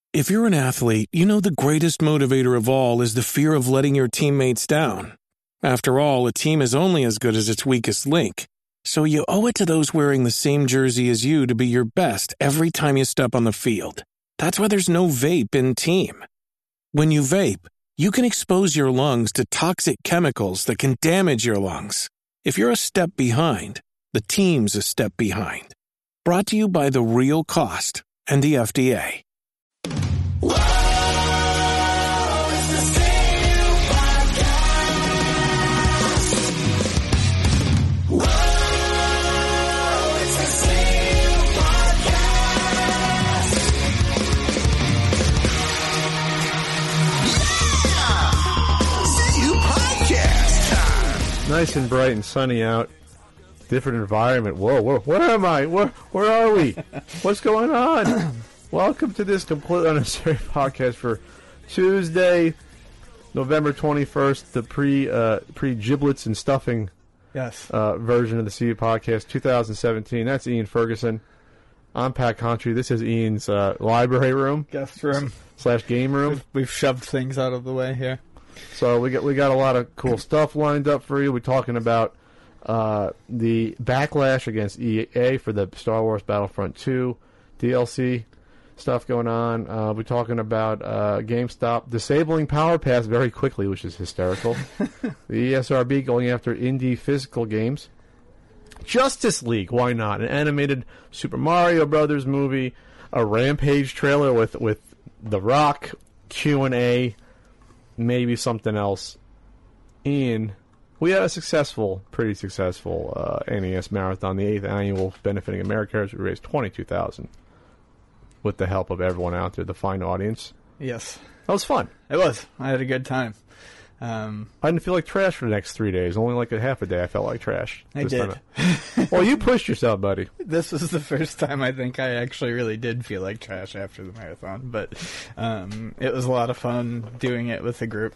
If you're an athlete, you know the greatest motivator of all is the fear of letting your teammates down. After all, a team is only as good as its weakest link. So you owe it to those wearing the same jersey as you to be your best every time you step on the field. That's why there's no vape in team. When you vape, you can expose your lungs to toxic chemicals that can damage your lungs. If you're a step behind, the team's a step behind. Brought to you by The Real Cost and the FDA. Nice and bright and sunny out. Different environment. Whoa, where am I? Where are we? What's going on? Welcome to this completely unnecessary podcast for Tuesday, November 21st, the pre-giblets and stuffing version of the CU podcast, 2017. That's Ian Ferguson. I'm Pat Contry. This is Ian's library room. Guest room. / game room. We've shoved things out of the way here. So we got a lot of cool stuff lined up for you. We're talking about the backlash against EA for the Star Wars Battlefront 2 DLC stuff going on. We're talking about GameStop disabling Power Pass very quickly, which is hysterical. The ESRB going after indie physical games. Justice League, why not? An animated Super Mario Brothers movie, a Rampage trailer with The Rock, Q&A, maybe something else. Ian, we had a pretty successful NES Marathon, the 8th annual, benefiting AmeriCares. We raised $22,000 with the help of everyone out there, the fine audience. Yes. That was fun. It was. I had a good time. I didn't feel like trash for the next 3 days. Only like a half a day I felt like trash. I did. Well, you pushed yourself, buddy. This was the first time I think I actually really did feel like trash after the marathon, but it was a lot of fun doing it with the group.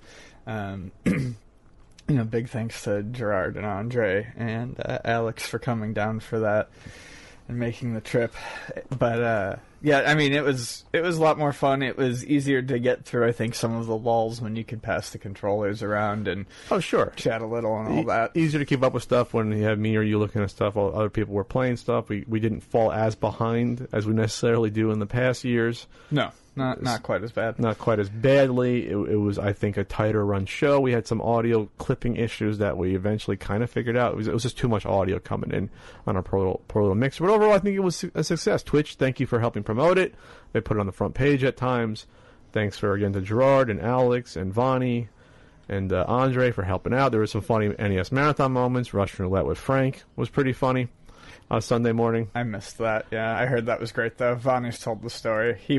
Big thanks to Gerard and Andre and Alex for coming down for that and making the trip. But it was a lot more fun. It was easier to get through, I think, some of the lulls when you could pass the controllers around and chat a little and all that. Easier to keep up with stuff when you have me or you looking at stuff while other people were playing stuff. We didn't fall as behind as we necessarily do in the past years. No. Not quite as bad. Not quite as badly. It was, I think, a tighter run show. We had some audio clipping issues that we eventually kind of figured out. It was just too much audio coming in on our poor little mixer. But overall, I think it was a success. Twitch, thank you for helping promote it. They put it on the front page at times. Thanks again to Gerard and Alex and Vonnie and Andre for helping out. There were some funny NES Marathon moments. Russian Roulette with Frank was pretty funny. Sunday morning. I missed that. Yeah, I heard that was great though. Vonnie's told the story. He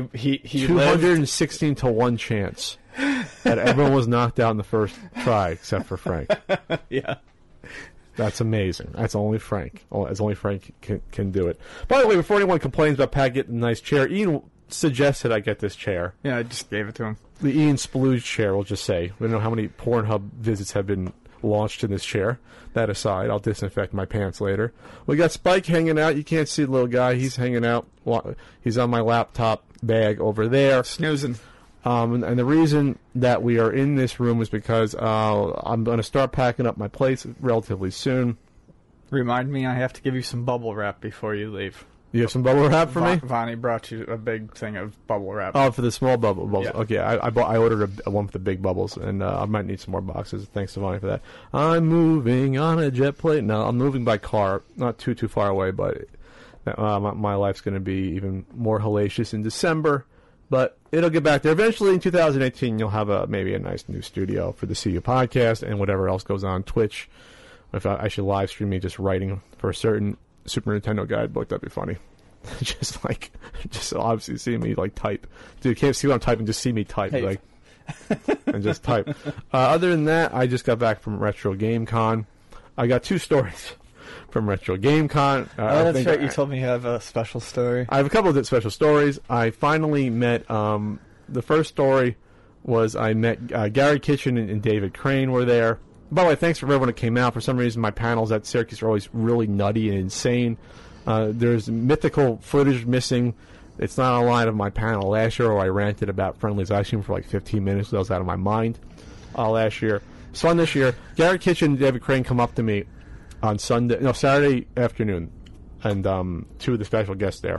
216 to 1 chance that everyone was knocked out in the first try except for Frank. Yeah. That's amazing. That's only Frank. As only Frank can do it. By the way, before anyone complains about Pat getting a nice chair, Ian suggested I get this chair. Yeah, I just gave it to him. The Ian Splooge chair, we'll just say. We don't know how many Pornhub visits have been launched in this chair. That aside, I'll disinfect my pants later. We got Spike hanging out. You can't see the little guy. He's hanging out. He's on my laptop bag over there. Snoozing. And the reason that we are in this room is because I'm going to start packing up my place relatively soon. Remind me, I have to give you some bubble wrap before you leave. You have some bubble wrap for me? Vonnie brought you a big thing of bubble wrap. Oh, for the small bubbles. Yeah. Okay, I ordered a one with the big bubbles, and I might need some more boxes. Thanks to Vonnie for that. I'm moving on a jet plane. No, I'm moving by car. Not too far away, but my life's going to be even more hellacious in December. But it'll get back there. Eventually, in 2018, you'll have maybe a nice new studio for the CU podcast and whatever else goes on Twitch. If I should live stream me just writing for a certain Super Nintendo guidebook, that'd be funny. just obviously see me type. Dude, you can't see what I'm typing, just see me type. Hey. And just type. Other than that, I just got back from Retro Game Con. I got 2 stories from Retro Game Con. That's right. You told me you have a special story. I have a couple of special stories. I finally met, the first story was I met Gary Kitchen and David Crane were there. By the way, thanks for everyone that came out. For some reason, my panels at Syracuse are always really nutty and insane. There's mythical footage missing. It's not on a line of my panel last year, where I ranted about Friendly's ice cream for like 15 minutes. So I was out of my mind last year. It's fun this year. Gary Kitchen and David Crane come up to me on Saturday afternoon, and two of the special guests there,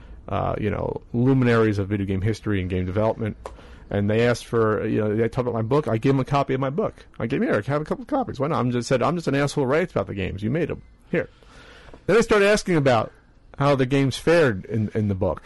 luminaries of video game history and game development, and they asked for, they talked about my book. I gave them a copy of my book. I gave Eric, have a couple of copies. Why not? I'm just an asshole who writes about the games. You made them. Here. Then they started asking about how the games fared in the book.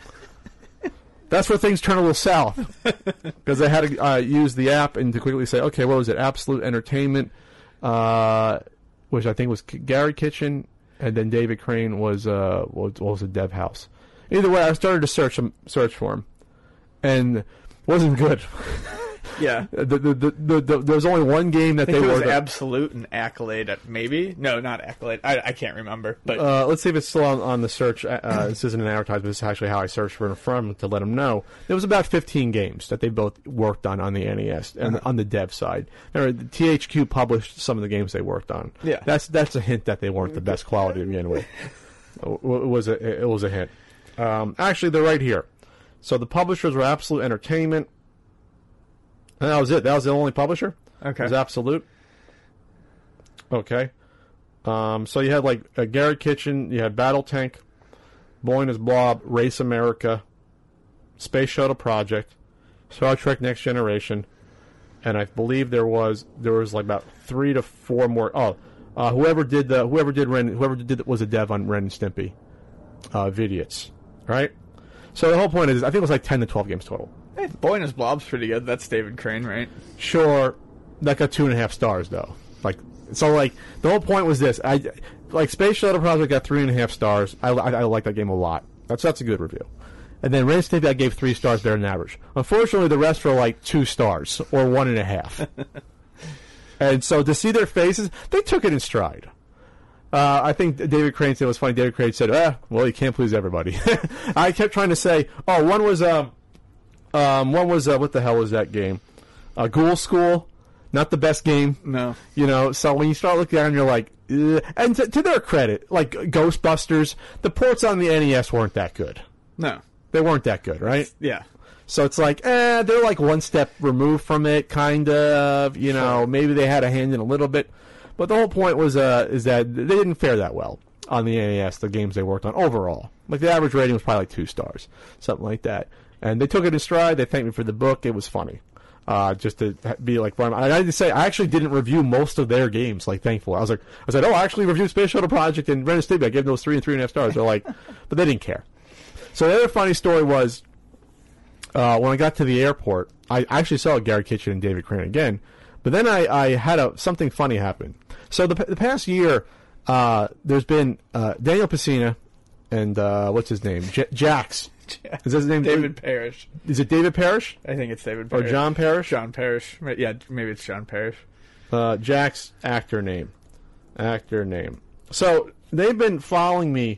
That's where things turn a little south, because I had to use the app and to quickly say, okay, what was it? Absolute Entertainment, which I think was Gary Kitchen, and then David Crane was what was it? Dev House. Either way, I started to search for him, and wasn't good. Yeah. There's only one game that I think they it was were Absolute and Accolade. Maybe no, not Accolade. I can't remember. But let's see if it's still on the search. This isn't an advertisement. This is actually how I searched for it from to let them know. There was about 15 games that they both worked on the NES and on the dev side. Remember, THQ published some of the games they worked on. Yeah, that's a hint that they weren't the best quality to begin with. It was a hint. Actually, they're right here. So the publishers were Absolute Entertainment. And that was it. That was the only publisher? Okay. It was Absolute. Okay. So you had like Gary Kitchen, you had Battle Tank, Boing as Blob, Race America, Space Shuttle Project, Star Trek Next Generation, and I believe there was like about 3 to 4 more. Whoever did was a dev on Ren and Stimpy, Vidiots, right? So the whole point is, I think it was like 10 to 12 games total. Hey, Boy and His Blob's pretty good. That's David Crane, right? Sure, that got 2.5 stars though. The whole point was this. Space Shuttle Project got 3.5 stars. I like that game a lot. That's a good review. And then Ren and Stimpy I gave 3 stars better than average. Unfortunately, the rest were like 2 stars or 1.5. And so to see their faces, they took it in stride. I think David Crane said it was funny. David Crane said, well, you can't please everybody. I kept trying to say, one was what the hell was that game? Ghoul School, not the best game. No. So when you start looking at them, you're like, ugh. And to their credit, like Ghostbusters, the ports on the NES weren't that good. No. They weren't that good, right? Yeah. So it's like, they're like one step removed from it, kind of. Sure. Maybe they had a hand in a little bit. But the whole point was is that they didn't fare that well on the NES, the games they worked on overall. Like the average rating was probably like 2 stars, something like that. And they took it in stride. They thanked me for the book. It was funny. Just to be like, I had to say, I actually didn't review most of their games, thankfully. I was like, I actually reviewed Space Shuttle Project and Ren and Stimpy. I gave those 3 and 3.5 stars. They're like, but they didn't care. So the other funny story was, when I got to the airport, I actually saw Gary Kitchen and David Crane again, but then I had something funny happen. So the past year, there's been Daniel Pesina and what's his name? Jax. Is that his name? David Parrish. Is it David Parrish? I think it's David Parrish. Or John Parrish? John Parrish. Yeah, maybe it's John Parrish. Jack's actor name. So they've been following me,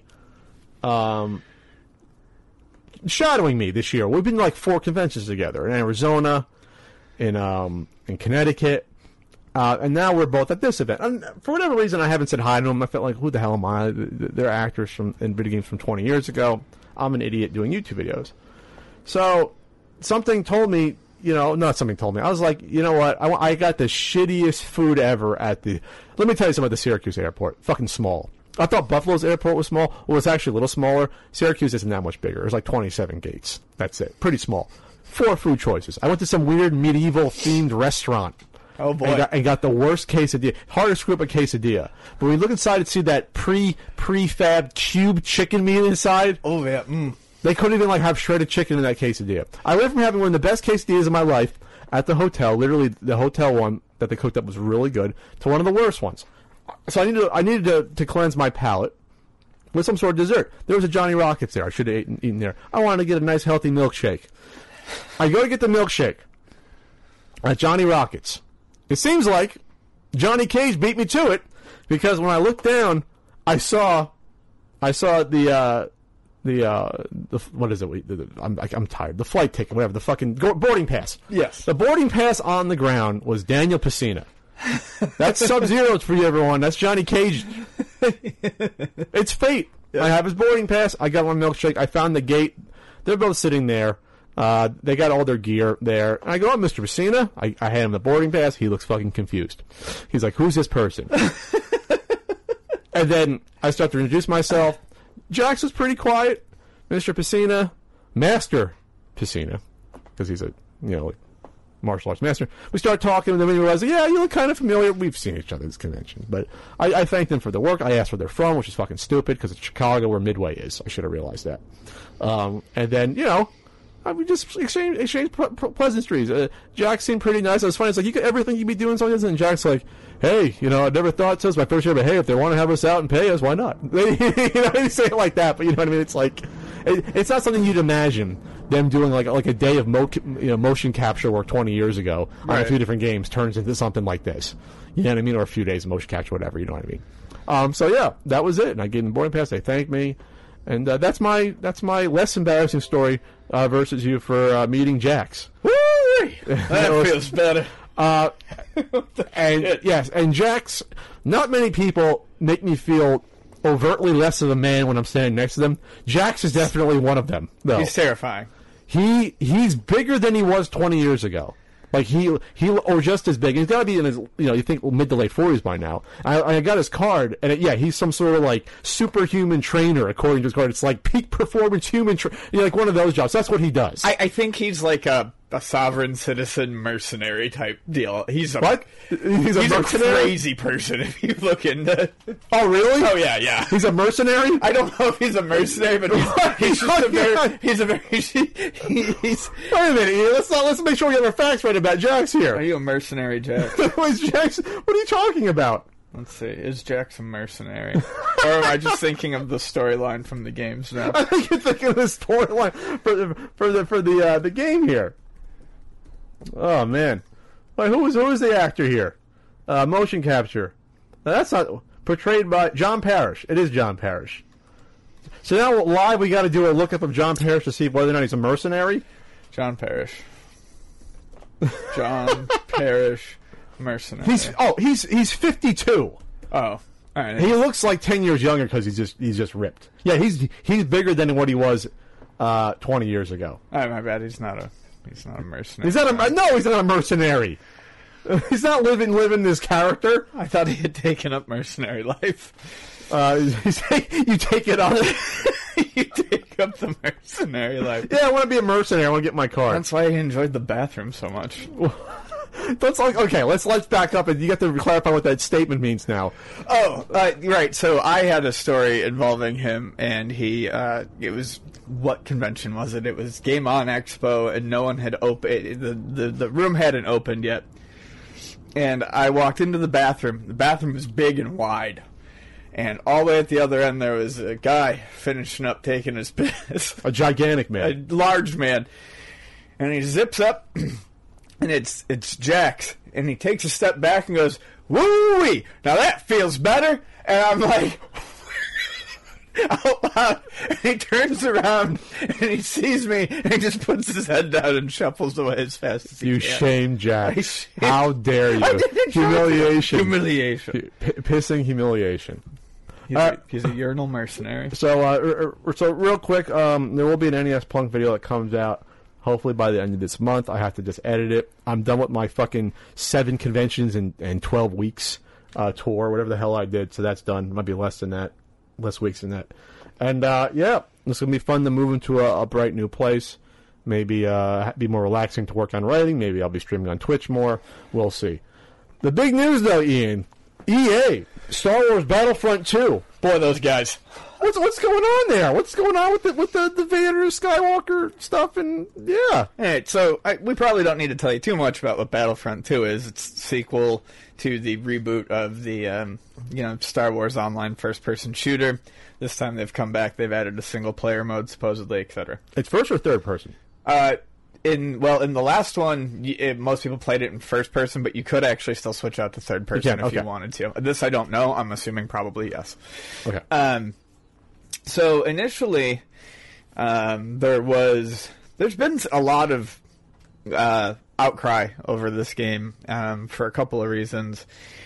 shadowing me this year. We've been like 4 conventions together in Arizona, in Connecticut, and now we're both at this event. And for whatever reason, I haven't said hi to them. I felt like, who the hell am I? They're actors in video games from 20 years ago. I'm an idiot doing YouTube videos. So something told me, not something told me. I was like, you know what? I got the shittiest food ever at the... Let me tell you something about the Syracuse airport. Fucking small. I thought Buffalo's airport was small. Well, it's actually a little smaller. Syracuse isn't that much bigger. There's like 27 gates. That's it. Pretty small. 4 food choices. I went to some weird medieval-themed restaurant. Oh, boy. And got the worst quesadilla. Hard to screw up a quesadilla. But when you look inside and see that prefab cube chicken meat inside... Oh, yeah. They couldn't even have shredded chicken in that quesadilla. I went from having one of the best quesadillas of my life at the hotel, literally the hotel one that they cooked up was really good, to one of the worst ones. So I needed to cleanse my palate with some sort of dessert. There was a Johnny Rockets there. I should have eaten there. I wanted to get a nice healthy milkshake. I go to get the milkshake at Johnny Rockets. It seems like Johnny Cage beat me to it, because when I looked down, I saw the what is it? I'm tired. The flight ticket, whatever. The fucking boarding pass. Yes. The boarding pass on the ground was Daniel Pesina. That's Sub-Zero for you, everyone. That's Johnny Cage. It's fate. Yeah. I have his boarding pass. I got my milkshake. I found the gate they're both sitting there. They got all their gear there. And I go, oh, Mr. Messina. I hand him the boarding pass. He looks fucking confused. He's like, who's this person? And then I start to introduce myself. Jax was pretty quiet. Mr. Pacina, Master Pacina, because he's a, martial arts master. We start talking, and then we realize, yeah, you look kind of familiar. We've seen each other at this convention. But I thanked them for the work. I asked where they're from, which is fucking stupid, because it's Chicago where Midway is. I should have realized that. And then, we just exchanged pleasantries. Jack seemed pretty nice. It was funny. It's like, everything you'd be doing something, and Jack's like, hey, I never thought so. It's my first year, but hey, if they want to have us out and pay us, why not? They say it like that, but you know what I mean? It's like, it's not something you'd imagine them doing like a day of motion capture work 20 years ago on a few different games turns into something like this. You know what I mean? Or a few days of motion capture, whatever. You know what I mean? So yeah, that was it. And I gave them the boarding pass. They thanked me, and that's my less embarrassing story versus you for meeting Jax. Woo! That feels better. And yes, and Jax. Not many people make me feel overtly less of a man when I'm standing next to them. Jax is definitely one of them, though. He's terrifying. He's bigger than he was 20 years ago. Like he or just as big. He's got to be in his, you think mid to late 40s by now. I got his card, and he's some sort of like superhuman trainer according to his card. It's like peak performance human, like one of those jobs. That's what he does. I think he's like a sovereign citizen mercenary type deal. He's a crazy person if you look into. Oh really? Oh yeah. He's a mercenary. I don't know if he's a mercenary, but he's just he's Wait a minute. Let's make sure we get our facts right about Jax here. Are you a mercenary, Jax? Jax? What are you talking about? Let's see. Is Jax a mercenary? Or am I just thinking of the storyline from the games now? I think you're thinking of the storyline for the game here. Oh man, wait, who is the actor here? Motion capture. Now, that's not portrayed by John Parrish. It is John Parrish. So now live we got to do a lookup of John Parrish to see whether or not he's a mercenary. John Parrish, mercenary. He's 52. Oh, all right. He looks like 10 years younger because he's just ripped. Yeah, he's bigger than what he was 20 years ago. Oh, my bad. He's not a mercenary. He's not a mercenary. He's not living this character. I thought he had taken up mercenary life. You take it up. You take up the mercenary life. Yeah, I want to be a mercenary. I want to get my card. That's why he enjoyed the bathroom so much. Let's back up, and you have to clarify what that statement means now. Oh, right. So I had a story involving him, and he. It was, what convention was it? It was Game On Expo, and no one had opened. The room hadn't opened yet, and I walked into the bathroom. The bathroom was big and wide, and all the way at the other end there was a guy finishing up taking his piss. A gigantic man, a large man, and he zips up. And it's Jax, and he takes a step back and goes, woo-wee, now that feels better. And I'm like, out loud. And he turns around, and he sees me, and he just puts his head down and shuffles away as fast as he can. You shame Jax. How dare you? Humiliation. Pissing humiliation. He's a urinal mercenary. So real quick, there will be an NES Punk video that comes out hopefully by the end of this month. I have to just edit it. I'm done with my fucking 7 conventions and 12 weeks tour, whatever the hell I did. So that's done. It might be less weeks than that. And yeah, it's gonna be fun to move into a bright new place. Maybe be more relaxing to work on writing. Maybe I'll be streaming on Twitch more. We'll see. The big news though, Ian, EA, Star Wars Battlefront 2. Boy, those guys. What's going on there? What's going on with the Vader Skywalker stuff? And yeah. All right, so we probably don't need to tell you too much about what Battlefront 2 is. It's a sequel to the reboot of the Star Wars Online first-person shooter. This time they've come back. They've added a single-player mode, supposedly, etc. It's first or third person? In the last one, most people played it in first person, but you could actually still switch out to third person if you wanted to. This I don't know. I'm assuming probably yes. Okay. So initially, there's been a lot of outcry over this game for a couple of reasons.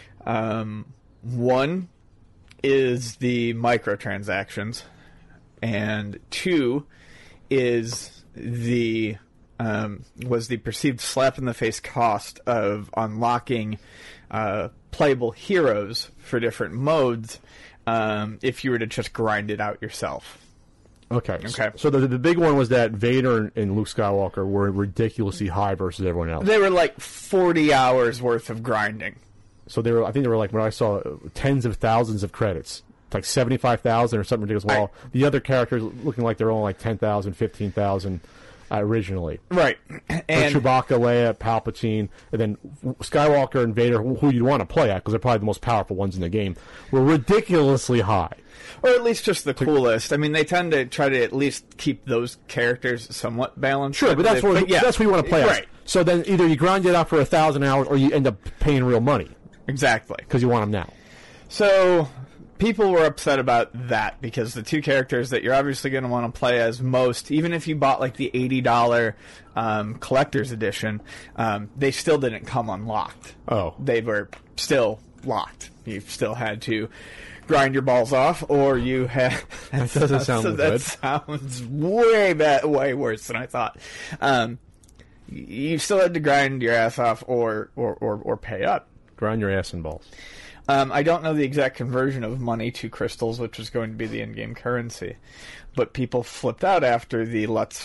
One is the microtransactions, and two is the perceived slap in the face cost of unlocking playable heroes for different modes if you were to just grind it out yourself. Okay. Okay. So the big one was that Vader and Luke Skywalker were ridiculously high versus everyone else. They were like 40 hours worth of grinding. So they were. I think they were like, when I saw, tens of thousands of credits, like 75,000 or something ridiculous. Well, the other characters looking like they're only like 10,000, 15,000 originally. Right. And Chewbacca, Leia, Palpatine, and then Skywalker and Vader, who you'd want to play at because they're probably the most powerful ones in the game, were ridiculously high. or at least just the coolest. I mean, they tend to try to at least keep those characters somewhat balanced. Sure, but that's what you want to play right. as. So then either you grind it out for 1,000 hours or you end up paying real money Exactly. because you want them now. So people were upset about that because the two characters that you're obviously going to want to play as most, even if you bought like the $80 collector's edition, they still didn't come unlocked. Oh. They were still locked. You still had to grind your balls off, or you had... That doesn't sound so good. That sounds way worse than I thought. You still had to grind your ass off or pay up. Grind your ass and balls. I don't know the exact conversion of money to crystals, which was going to be the in-game currency, but people flipped out after the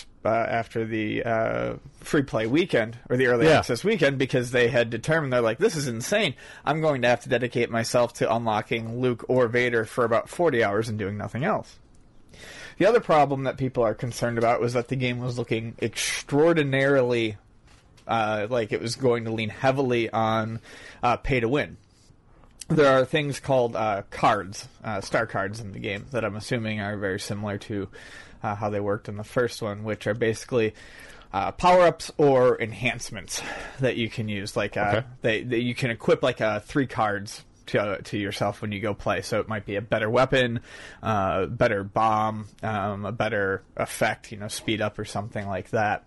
free play weekend or the early access weekend because they had determined they're like, this is insane. I'm going to have to dedicate myself to unlocking Luke or Vader for about 40 hours and doing nothing else. The other problem that people are concerned about was that the game was looking extraordinarily like it was going to lean heavily on pay to win. There are things called cards, star cards in the game that I'm assuming are very similar to how they worked in the first one, which are basically power-ups or enhancements that you can use. Like you can equip like 3 cards to yourself when you go play. So it might be a better weapon, better bomb, a better effect, speed up or something like that.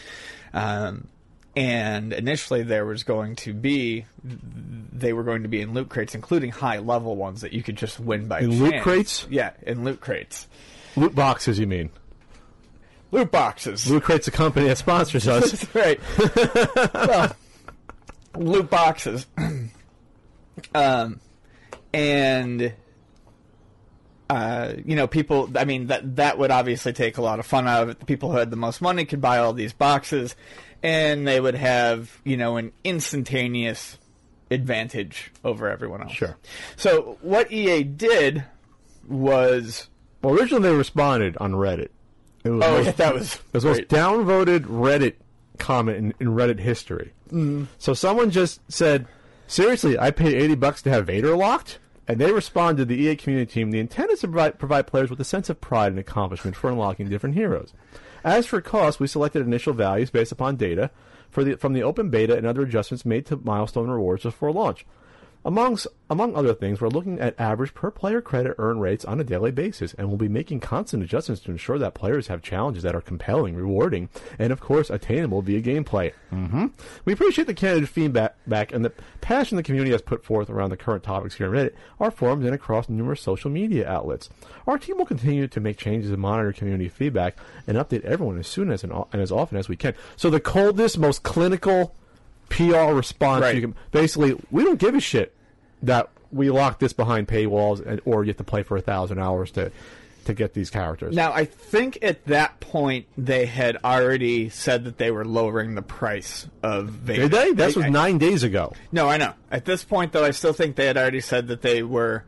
And initially they were going to be in loot crates, including high-level ones that you could just win by chance. In loot crates? Yeah, in loot crates. Loot boxes, you mean? Loot boxes. Loot Crate's a company that sponsors us. That's right. Well, loot boxes. People, I mean, that would obviously take a lot of fun out of it. The people who had the most money could buy all these boxes, and they would have, an instantaneous advantage over everyone else. Sure. So what EA did was... Well, originally they responded on Reddit. It was that was it was the most downvoted Reddit comment in Reddit history. Mm-hmm. So someone just said, seriously, I paid $80 to have Vader locked? And they responded to the EA community team, the intent is to provide players with a sense of pride and accomplishment for unlocking different heroes. As for cost, we selected initial values based upon data from the open beta and other adjustments made to milestone rewards before launch. Among other things, we're looking at average per-player credit earn rates on a daily basis, and we'll be making constant adjustments to ensure that players have challenges that are compelling, rewarding, and, of course, attainable via gameplay. We appreciate the candid feedback and the passion the community has put forth around the current topics here on Reddit, our forums, and across numerous social media outlets. Our team will continue to make changes and monitor community feedback and update everyone as soon as and as often as we can. So the coldest, most clinical PR response you can... Basically, we don't give a shit that we lock this behind paywalls or you have to play for 1,000 hours to get these characters. Now, I think at that point they had already said that they were lowering the price of Vader. Did they? That was 9 days ago. No, I know. At this point, though, I still think they had already said that they were...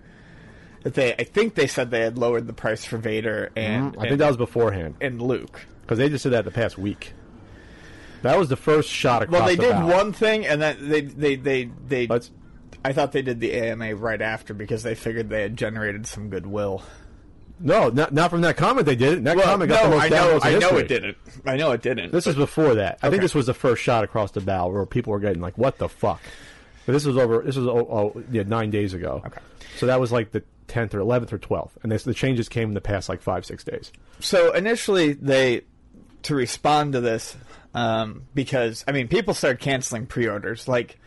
I think they said they had lowered the price for Vader and... I think that was beforehand. And Luke. Because they just did that the past week. That was the first shot across the bow. Well, they did one thing, and then I thought they did the AMA right after because they figured they had generated some goodwill. No, not from that comment they did it. That comment got the most downloads in history. I know it didn't. This was before that. I think this was the first shot across the bow where people were getting like, what the fuck? But this was 9 days ago. Okay. So that was like the 10th or 11th or 12th. And the changes came in the past like 5-6 days. So initially to respond to this, because, I mean, people started canceling pre-orders. Like,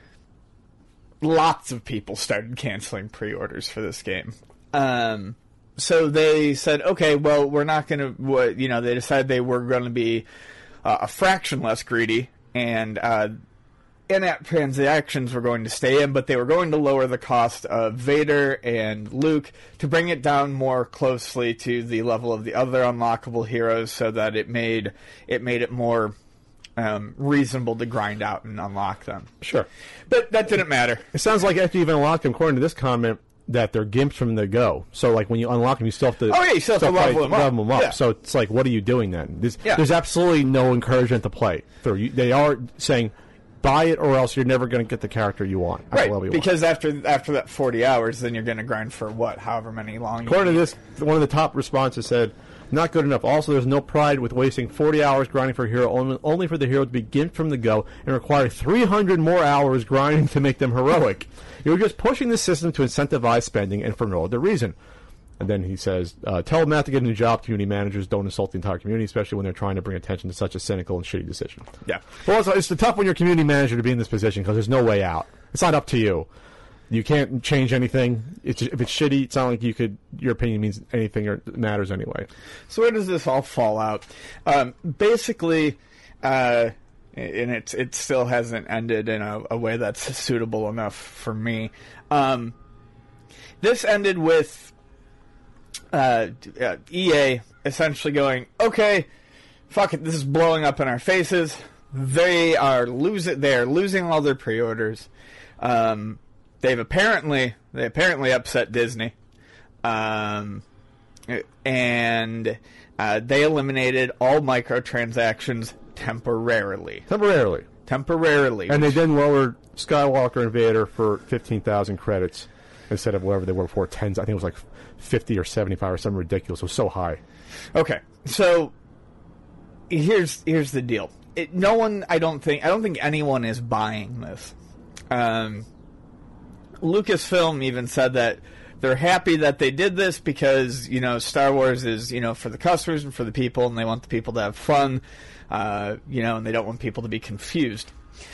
lots of people started canceling pre-orders for this game. So they said, okay, well, we're not going to, they decided they were going to be a fraction less greedy, and in-app transactions were going to stay in, but they were going to lower the cost of Vader and Luke to bring it down more closely to the level of the other unlockable heroes, so that it made it more reasonable to grind out and unlock them. Sure. But that didn't matter. It sounds like after you've unlocked them, according to this comment, that they're gimps from the go. So, like, when you unlock them, you still have to... Oh, yeah, you still have to level them up. Yeah. So, it's like, what are you doing then? Yeah. There's absolutely no encouragement to play through. They are saying, buy it or else you're never going to get the character you want. Right, because after that 40 hours, then you're going to grind for, however many long... According to this, one of the top responses said, not good enough. Also, there's no pride with wasting 40 hours grinding for a hero, only for the hero to be gimped from the go and require 300 more hours grinding to make them heroic. You're just pushing the system to incentivize spending and for no other reason. And then he says, tell Matt to get a new job. Community managers don't insult the entire community, especially when they're trying to bring attention to such a cynical and shitty decision. Yeah. Well, it's tough when you're a community manager to be in this position because there's no way out. It's not up to you. You can't change anything. If it's shitty, it's not like your opinion means anything or matters anyway. So where does this all fall out? Basically, and it still hasn't ended in a way that's suitable enough for me. This ended with EA essentially going, okay, fuck it, this is blowing up in our faces. They're losing all their pre-orders. They apparently upset Disney, and they eliminated all microtransactions temporarily. And they then lowered Skywalker and Vader for 15,000 credits instead of whatever they were before, 10. I think it was like 50 or 75 or something ridiculous. It was so high. Okay, so here's the deal. I don't think anyone is buying this. Lucasfilm even said that they're happy that they did this because, Star Wars is, for the customers and for the people, and they want the people to have fun, and they don't want people to be confused.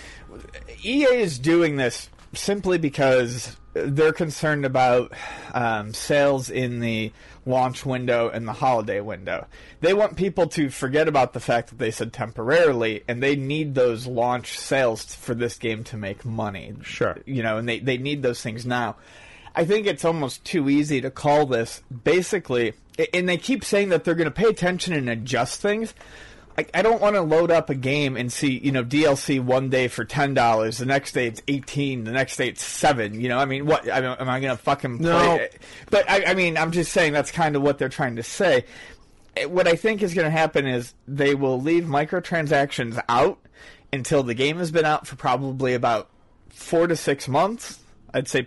EA is doing this simply because they're concerned about sales in the launch window and the holiday window. They want people to forget about the fact that they said temporarily, and they need those launch sales for this game to make money. Sure. And they need those things now. I think it's almost too easy to call this basically, and they keep saying that they're going to pay attention and adjust things. I don't want to load up a game and see, DLC one day for $10, the next day it's $18, the next day it's $7. What? Am I going to fucking play? No. But I'm just saying that's kind of what they're trying to say. What I think is going to happen is they will leave microtransactions out until the game has been out for probably about 4 to 6 months. I'd say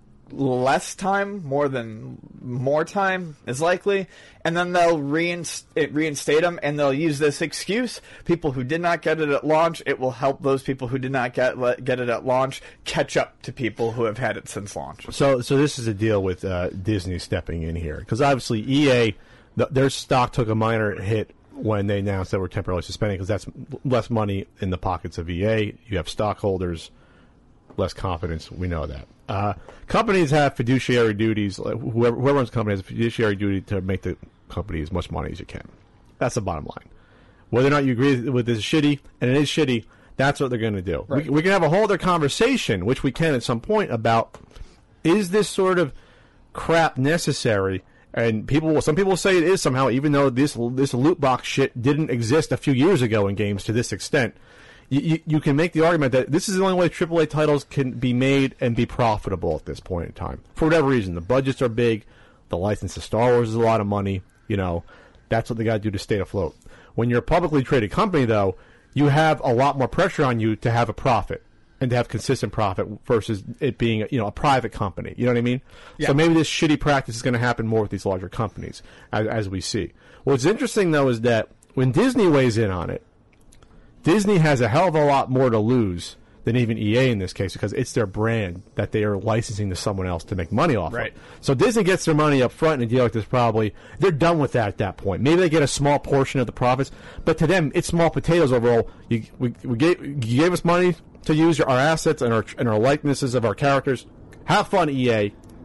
less time, more time is likely, and then they'll reinstate them, and they'll use this excuse. People who did not get it at launch, it will help those people who did not get it at launch catch up to people who have had it since launch. So this is a deal with Disney stepping in here, because obviously EA, their stock took a minor hit when they announced that we're temporarily suspending, because that's less money in the pockets of EA. You have stockholders, less confidence. We know that. Companies have fiduciary duties. Whoever runs a company has a fiduciary duty to make the company as much money as you can. That's the bottom line. Whether or not you agree with this is shitty, and it is shitty, that's what they're going to do. Right. We can have a whole other conversation, which we can at some point, about is this sort of crap necessary? And some people say it is somehow, even though this loot box shit didn't exist a few years ago in games to this extent. You can make the argument that this is the only way AAA titles can be made and be profitable at this point in time. For whatever reason, the budgets are big, the license to Star Wars is a lot of money. That's what they got to do to stay afloat. When you're a publicly traded company, though, you have a lot more pressure on you to have a profit and to have consistent profit versus it being a private company. You know what I mean? Yeah. So maybe this shitty practice is going to happen more with these larger companies, as we see. What's interesting, though, is that when Disney weighs in on it, Disney has a hell of a lot more to lose than even EA in this case, because it's their brand that they are licensing to someone else to make money off of. So Disney gets their money up front in a deal like this. Probably they're done with that at that point. Maybe they get a small portion of the profits, but to them it's small potatoes overall. You gave us money to use our assets and our likenesses of our characters. Have fun, EA.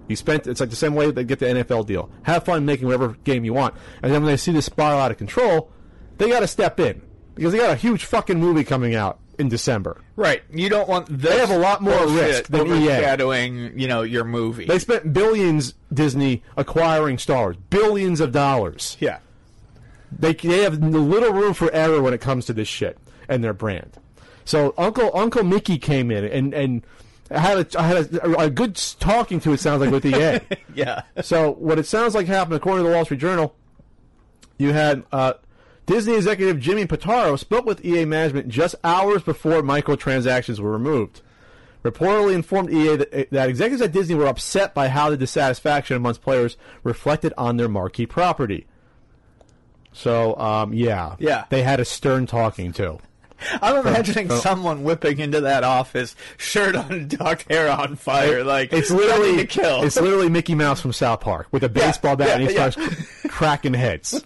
It's like the same way they get the NFL deal. Have fun making whatever game you want. And then when they see this spiral out of control, they got to step in because they got a huge fucking movie coming out in December. Right. You don't want this. They have a lot more risk than EA. Overshadowing, your movie. They spent billions, Disney, acquiring Star Wars. Billions of dollars. Yeah. They have little room for error when it comes to this shit and their brand. So Uncle Mickey came in and I had a good talking to, it sounds like, with EA. Yeah. So what it sounds like happened, according to the Wall Street Journal, you had Disney executive Jimmy Pitaro spoke with EA management just hours before microtransactions were removed. Reportedly informed EA that executives at Disney were upset by how the dissatisfaction amongst players reflected on their marquee property. So, Yeah. they had a stern talking to. I'm imagining someone whipping into that office, shirt on, ducked hair on fire, like It's literally to kill. It's literally Mickey Mouse from South Park with a baseball bat, and he starts cracking heads.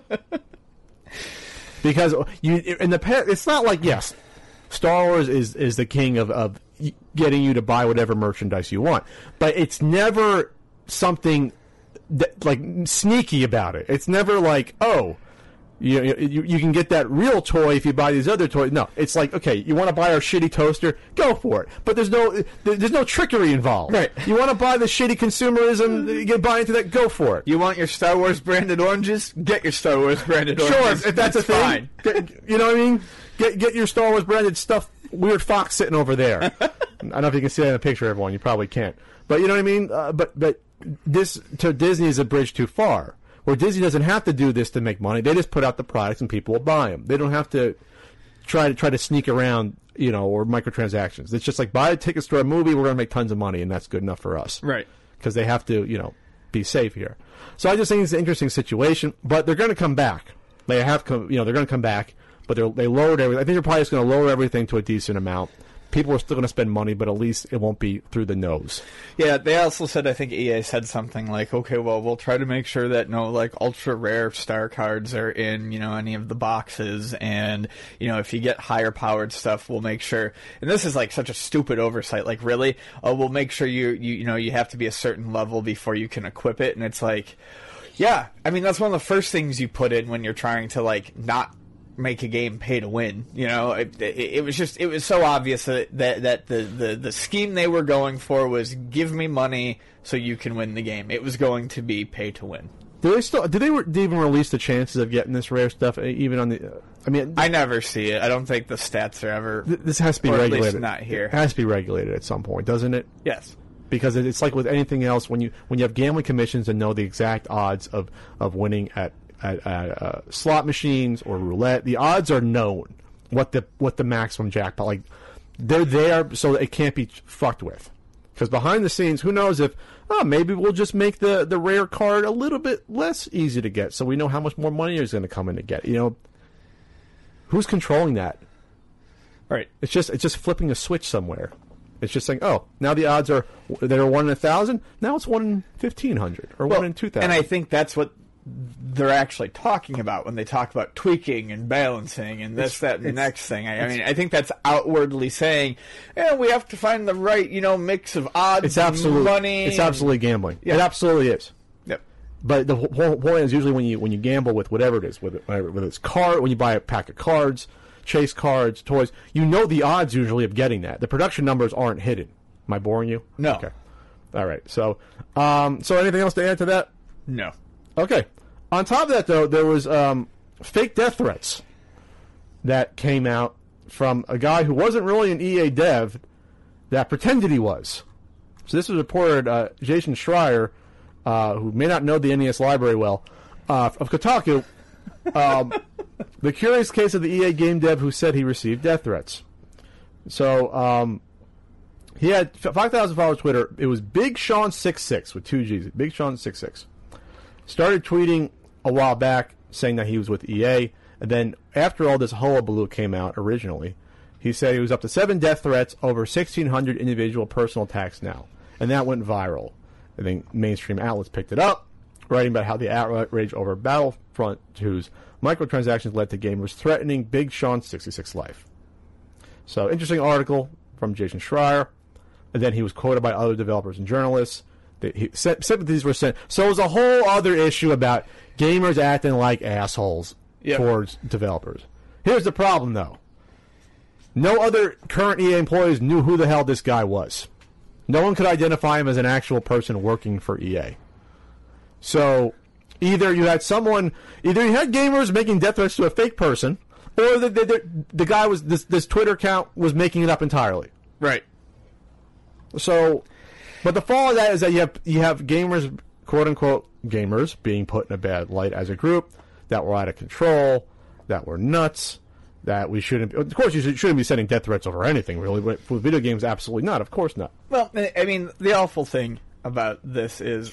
Because it's not like, yes, Star Wars is the king of getting you to buy whatever merchandise you want, but it's never something like sneaky about it. It's never like, oh, you can get that real toy if you buy these other toys. No, it's like, okay, you want to buy our shitty toaster, go for it. But there's no trickery involved. Right. You want to buy the shitty consumerism, you buy into that, go for it. You want your Star Wars branded oranges? Get your Star Wars branded oranges. Sure, if that's a thing. You know what I mean? Get your Star Wars branded stuff. Weird Fox sitting over there. I don't know if you can see that in the picture, everyone. You probably can't. But you know what I mean? But this to Disney is a bridge too far. Where Disney doesn't have to do this to make money. They just put out the products and people will buy them. They don't have to try to sneak around, or microtransactions. It's just like, buy tickets to a movie, we're going to make tons of money, and that's good enough for us. Right. Because they have to, be safe here. So I just think it's an interesting situation, but they're going to come back. They have they're going to come back, but they lowered everything. I think they're probably just going to lower everything to a decent amount. People are still going to spend money, but at least it won't be through the nose. Yeah, they also said, I think EA said something like, okay, well, we'll try to make sure that no, ultra rare star cards are in, any of the boxes, and, if you get higher powered stuff, we'll make sure, and this is such a stupid oversight, really, we'll make sure you have to be a certain level before you can equip it, and it's like, yeah, I mean, that's one of the first things you put in when you're trying to, not make a game pay to win. It was so obvious that the scheme they were going for was give me money so you can win the game. It was going to be pay to win. Did they even release the chances of getting this rare stuff even on the? I never see it. I don't think the stats are ever. This has to be regulated. At least not here. It has to be regulated at some point, doesn't it? Yes. Because it's like with anything else, when you have gambling commissions and know the exact odds of winning at slot machines or roulette, the odds are known. What the maximum jackpot, they're there, so it can't be fucked with. Because behind the scenes, who knows if maybe we'll just make the rare card a little bit less easy to get, so we know how much more money is going to come in to get. Who's controlling that? Right. It's just flipping a switch somewhere. It's just saying, oh, now the odds are that are 1 in 1,000. Now it's 1 in 1,500 or 1 in 2,000. And I think that's what they're actually talking about when they talk about tweaking and balancing and this, that, and the next thing. I think that's outwardly saying, we have to find the right, mix of odds and money. It's absolutely gambling. Yeah. It absolutely is. Yep. But the whole point is usually when you gamble with whatever it is, whether it's when you buy a pack of cards, chase cards, toys, the odds usually of getting that. The production numbers aren't hidden. Am I boring you? No. Okay. All right. So anything else to add to that? No. Okay. On top of that, though, there was fake death threats that came out from a guy who wasn't really an EA dev that pretended he was. So this was reported, Jason Schreier, who may not know the NES library well, of Kotaku, the curious case of the EA game dev who said he received death threats. So he had 5,000 followers on Twitter. It was Big Sean66 with 2 G's. Big Sean66. Started tweeting a while back saying that he was with EA, and then after all this hullabaloo came out originally, he said he was up to 7 death threats, over 1,600 individual personal attacks now, and that went viral. I think mainstream outlets picked it up, writing about how the outrage over Battlefront 2's microtransactions led to gamers threatening Big Sean's 66 life. So, interesting article from Jason Schreier, and then he was quoted by other developers and journalists. Sympathies were sent. So it was a whole other issue about gamers acting like assholes towards developers. Here's the problem, though. No other current EA employees knew who the hell this guy was. No one could identify him as an actual person working for EA. So either you had gamers making death threats to a fake person, or the guy was this Twitter account was making it up entirely. Right. So, but the fall of that is that you have gamers, quote unquote gamers, being put in a bad light as a group, that were out of control, that were nuts, that we shouldn't. Of course, you shouldn't be sending death threats over anything, really. But for video games, absolutely not. Of course not. Well, I mean, the awful thing about this is,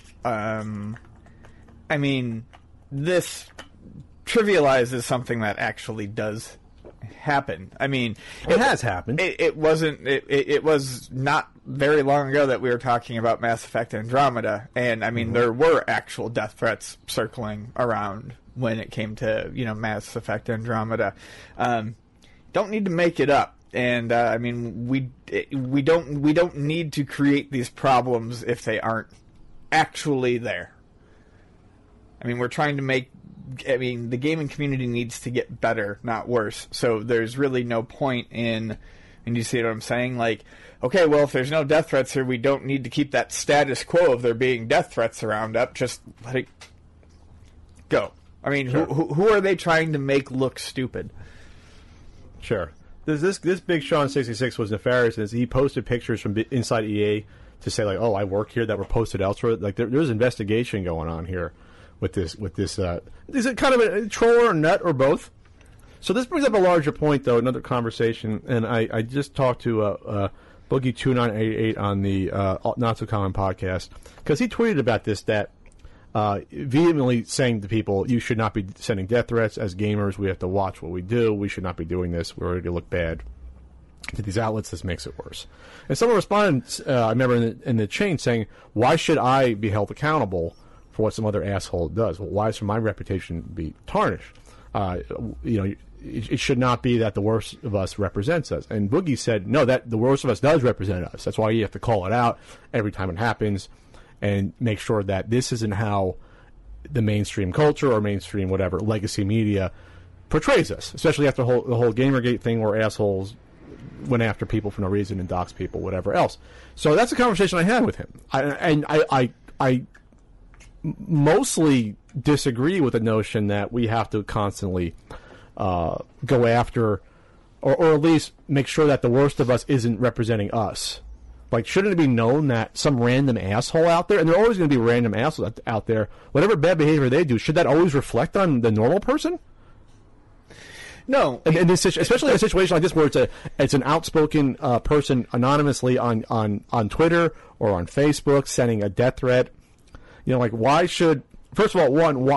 this trivializes something that actually does happen. I mean, it has happened. It wasn't. It was not very long ago that we were talking about Mass Effect Andromeda, and I mean, there were actual death threats circling around when it came to Mass Effect Andromeda. Don't need to make it up, and I mean, we don't need to create these problems if they aren't actually there. I mean, we're trying to make. I mean, the gaming community needs to get better, not worse. So there's really no point in. And you see what I'm saying? Like, okay, well, if there's no death threats here, we don't need to keep that status quo of there being death threats around up. Just let it go. I mean, sure. Who are they trying to make look stupid? Sure. This Big Sean 66 was nefarious, as he posted pictures from inside EA to say, like, oh, I work here, that were posted elsewhere. Like, there's investigation going on here with this. Is it kind of a troll or a nut or both? So this brings up a larger point, though, another conversation, and I just talked to Boogie2988 on the Not So Common podcast, because he tweeted about this, that vehemently saying to people, you should not be sending death threats. As gamers, we have to watch what we do. We should not be doing this. We're going to look bad to these outlets. This makes it worse. And someone responded, I remember in the chain, saying, why should I be held accountable for what some other asshole does? Well, why should my reputation be tarnished? It should not be that the worst of us represents us. And Boogie said, no, that the worst of us does represent us. That's why you have to call it out every time it happens and make sure that this isn't how the mainstream culture or mainstream whatever legacy media portrays us, especially after the whole Gamergate thing where assholes went after people for no reason and doxed people, whatever else. So that's a conversation I had with him. I mostly disagree with the notion that we have to constantly go after, or at least make sure that the worst of us isn't representing us. Like, shouldn't it be known that some random asshole out there, and there are always going to be random assholes out there, whatever bad behavior they do, should that always reflect on the normal person? No. And especially in a situation like this where it's an outspoken person anonymously on Twitter or on Facebook sending a death threat. Why should, first of all,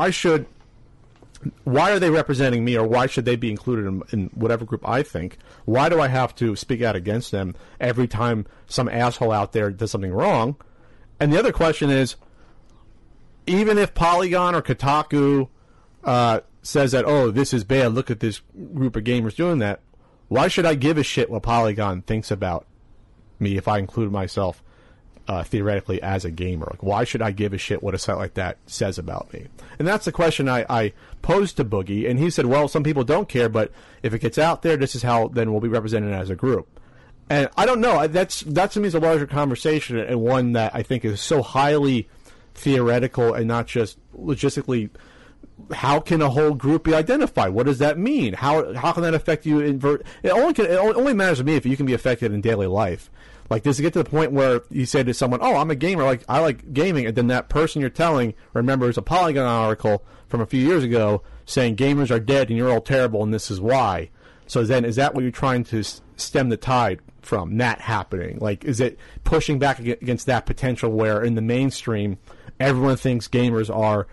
why are they representing me, or why should they be included in whatever group I think? Why do I have to speak out against them every time some asshole out there does something wrong? And the other question is, even if Polygon or Kotaku says that, oh, this is bad, look at this group of gamers doing that, why should I give a shit what Polygon thinks about me if I include myself theoretically as a gamer? Like, why should I give a shit what a site like that says about me? And that's the question I posed to Boogie, and he said, well, some people don't care, but if it gets out there, this is how then we'll be represented as a group. And I don't know. That to me is a larger conversation, and one that I think is so highly theoretical and not just logistically. How can a whole group be identified? What does that mean? How can that affect you? It only matters to me if you can be affected in daily life. Like, does it get to the point where you say to someone, oh, I'm a gamer, like I like gaming, and then that person you're telling remembers a Polygon article from a few years ago saying gamers are dead and you're all terrible and this is why. So then is that what you're trying to stem the tide from, that happening? Like, is it pushing back against that potential where in the mainstream everyone thinks gamers are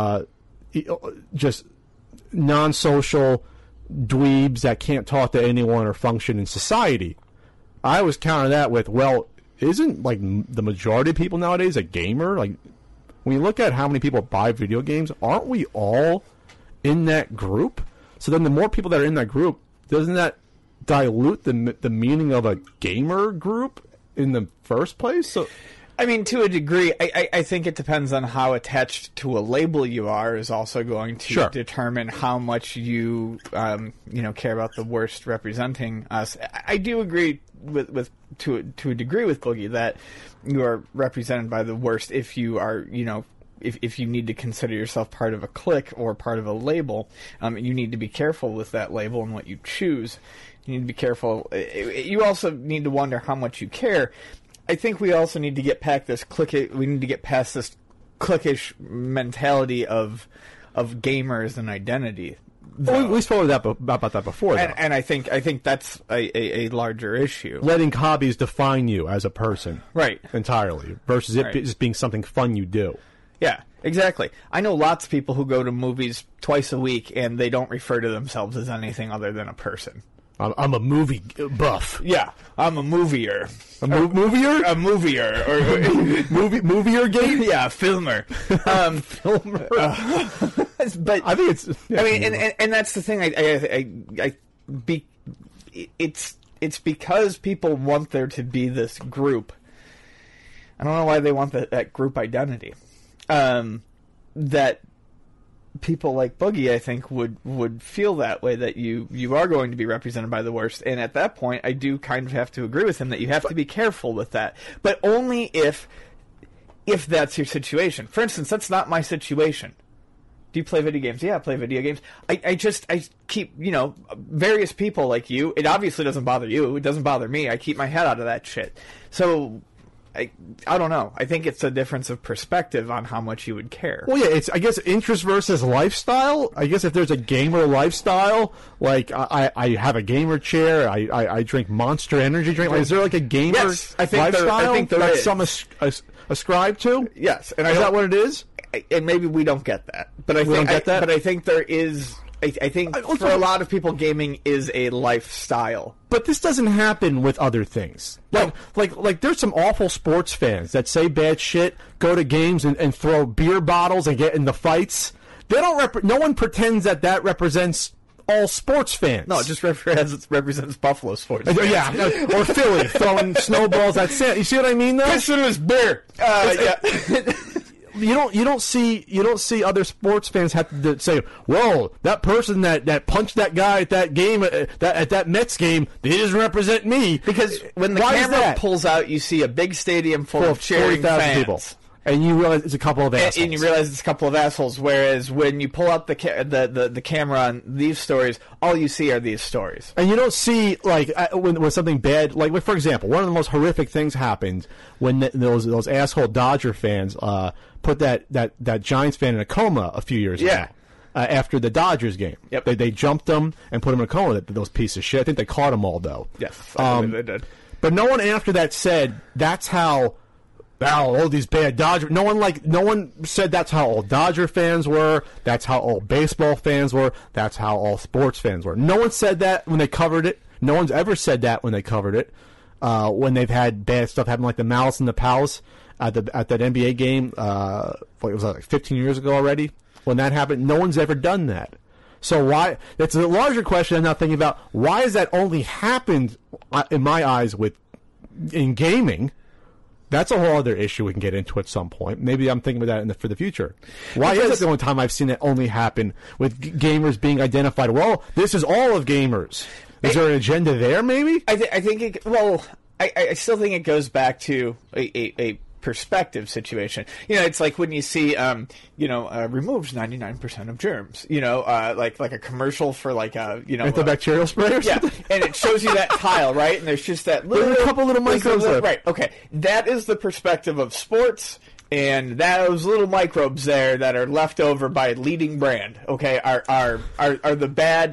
just non-social dweebs that can't talk to anyone or function in society? I always counter that with, well, isn't like the majority of people nowadays a gamer? Like, when you look at how many people buy video games, aren't we all in that group? So then the more people that are in that group, doesn't that dilute the meaning of a gamer group in the first place? So I mean, to a degree, I think it depends on how attached to a label you are is also going to determine how much you, care about the worst representing us. I do agree with to a degree with Boogie that you are represented by the worst if you are, if you need to consider yourself part of a clique or part of a label. You need to be careful with that label and what you choose. You need to be careful. You also need to wonder how much you care. I think we also need to get past this we need to get past this cliquish mentality of gamers and identity. Well, we spoke about that before, though. And I think that's a larger issue. Letting hobbies define you as a person, right? Entirely, versus it just being something fun you do. Yeah, exactly. I know lots of people who go to movies twice a week and they don't refer to themselves as anything other than a person. I'm a movie buff. Yeah, I'm a movier. Movier? A movier. Or movier game? Yeah, filmer. Filmer. But I think it's. Yeah, I mean, and that's the thing. It's because people want there to be this group. I don't know why they want that group identity. That people like Boogie, I think, would feel that way, that you are going to be represented by the worst. And at that point, I do kind of have to agree with him that you have to be careful with that. But only if that's your situation. For instance, that's not my situation. Do you play video games? Yeah, I play video games. I keep, various people like you. It obviously doesn't bother you. It doesn't bother me. I keep my head out of that shit. So I don't know. I think it's a difference of perspective on how much you would care. Well, yeah, it's, I guess, interest versus lifestyle. I guess if there's a gamer lifestyle, like I have a gamer chair, I drink Monster Energy drink. Like, is there like a gamer lifestyle I think there is. Some ascribe to? Yes. And is that what it is? And maybe we don't get that. But I think there is. I think for a lot of people, gaming is a lifestyle. But this doesn't happen with other things. Like there's some awful sports fans that say bad shit, go to games and throw beer bottles and get in the fights. They don't. No one pretends that represents all sports fans. No, it just represents Buffalo sports fans. Yeah, or Philly throwing snowballs at Santa. You see what I mean, though? Listen to this beer. Yeah. You don't see other sports fans have to say, "Whoa, that person that punched that guy at that game at that Mets game, they doesn't represent me." Because when the camera pulls out, you see a big stadium full of cheering 40,000 fans. people. And you realize it's a couple of assholes. And you realize it's a couple of assholes. Whereas when you pull out the camera on these stories, all you see are these stories. And you don't see, like, when something bad, like, for example, one of the most horrific things happened when those asshole Dodger fans put that Giants fan in a coma a few years ago. After the Dodgers game. Yep. They jumped him and put him in a coma, those pieces of shit. I think they caught them all, though. Yes, I believe they did. But no one after that said, that's how... all these bad Dodger. No one said that's how all Dodger fans were. That's how all baseball fans were. That's how all sports fans were. No one said that when they covered it. No one's ever said that when they covered it. When they've had bad stuff happen, like the Malice in the Palace at that NBA game. It was like 15 years ago already. When that happened, no one's ever done that. So why? That's a larger question. I'm not thinking about why has that only happened in my eyes in gaming. That's a whole other issue we can get into at some point. Maybe I'm thinking about that for the future. Why is it the only time I've seen it only happen with gamers being identified? Well, this is all of gamers. Is there an agenda there, maybe? I think I still think it goes back to a perspective situation. It's like when you see, removes 99% of germs. Like a commercial for antibacterial spray or something? Yeah, and it shows you that tile, right? And there's just that there's a couple little microbes there. Right, okay. That is the perspective of sports, and those little microbes there that are left over by a leading brand, okay, are the bad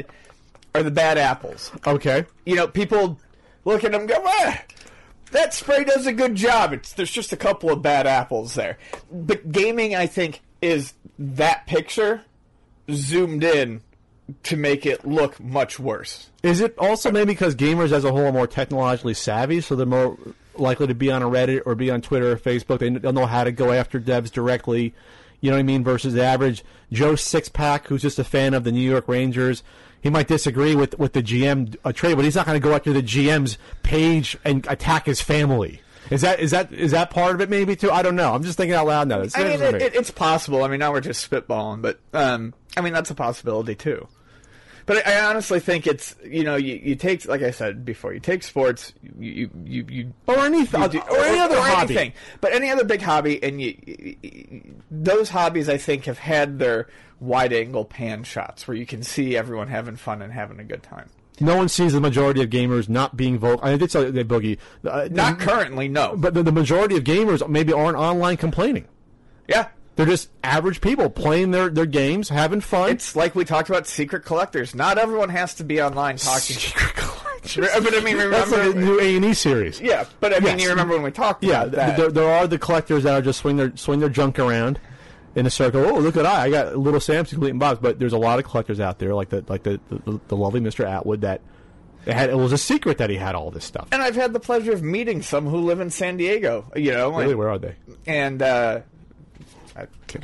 apples. Okay. People look at them and go, that spray does a good job. There's just a couple of bad apples there. But gaming, I think, is that picture zoomed in to make it look much worse. Is it also maybe because gamers as a whole are more technologically savvy, so they're more likely to be on a Reddit or be on Twitter or Facebook? They'll know how to go after devs directly, you know what I mean, versus the average Joe Sixpack who's just a fan of the New York Rangers. He might disagree with the GM trade, but he's not going to go after the GM's page and attack his family. Is that part of it maybe too? I don't know. I'm just thinking out loud now. It's possible. I mean, now we're just spitballing, but I mean that's a possibility too. But I honestly think it's, you take, like I said before, you take sports, you or any other hobby, anything, but any other big hobby, and those hobbies I think have had their wide angle pan shots where you can see everyone having fun and having a good time. No one sees the majority of gamers not being vocal. I did say they Boogie. Not currently, no. But the majority of gamers maybe aren't online complaining. Yeah. They're just average people playing their games, having fun. It's like we talked about secret collectors. Not everyone has to be online talking. Secret collectors. But I mean, remember... That's like a new A&E series. Yeah, but I mean, you remember when we talked about that. There are the collectors that are just swing their junk around in a circle. Oh, look at I got little Sam's completing box. But there's a lot of collectors out there, like the lovely Mr. Atwood, that it was a secret that he had all this stuff. And I've had the pleasure of meeting some who live in San Diego. Really, where are they? And I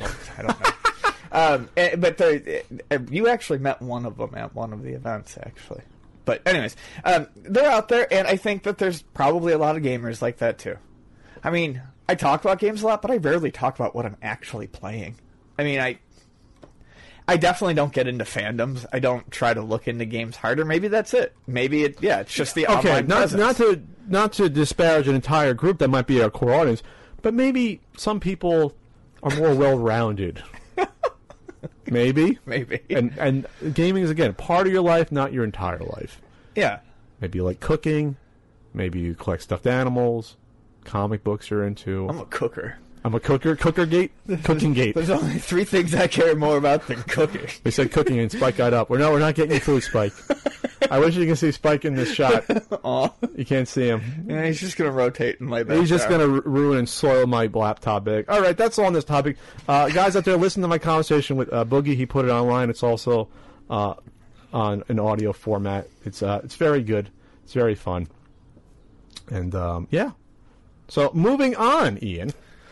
don't know. But you actually met one of them at one of the events, actually. But anyways, they're out there, and I think that there's probably a lot of gamers like that too. I mean, I talk about games a lot, but I rarely talk about what I'm actually playing. I mean, I definitely don't get into fandoms. I don't try to look into games harder. Maybe that's it. Maybe it's just the online presence. Not to disparage an entire group that might be our core audience, but maybe some people are more well-rounded. Maybe. And gaming is, again, part of your life, not your entire life. Yeah. Maybe you like cooking. Maybe you collect stuffed animals. Comic books you're into. I'm a cooker. I'm a cooker. Cooking gate. There's only 3 things I care more about than cooking. They said cooking, and Spike got up. We're not getting you food, Spike. I wish you can see Spike in this shot. Aw. You can't see him. Yeah, he's just going to rotate and lay back. He's just going to ruin and soil my laptop bag. All right, that's all on this topic. Guys out there, listen to my conversation with Boogie. He put it online. It's also on an audio format. It's very good. It's very fun. And, yeah. So, moving on, Ian,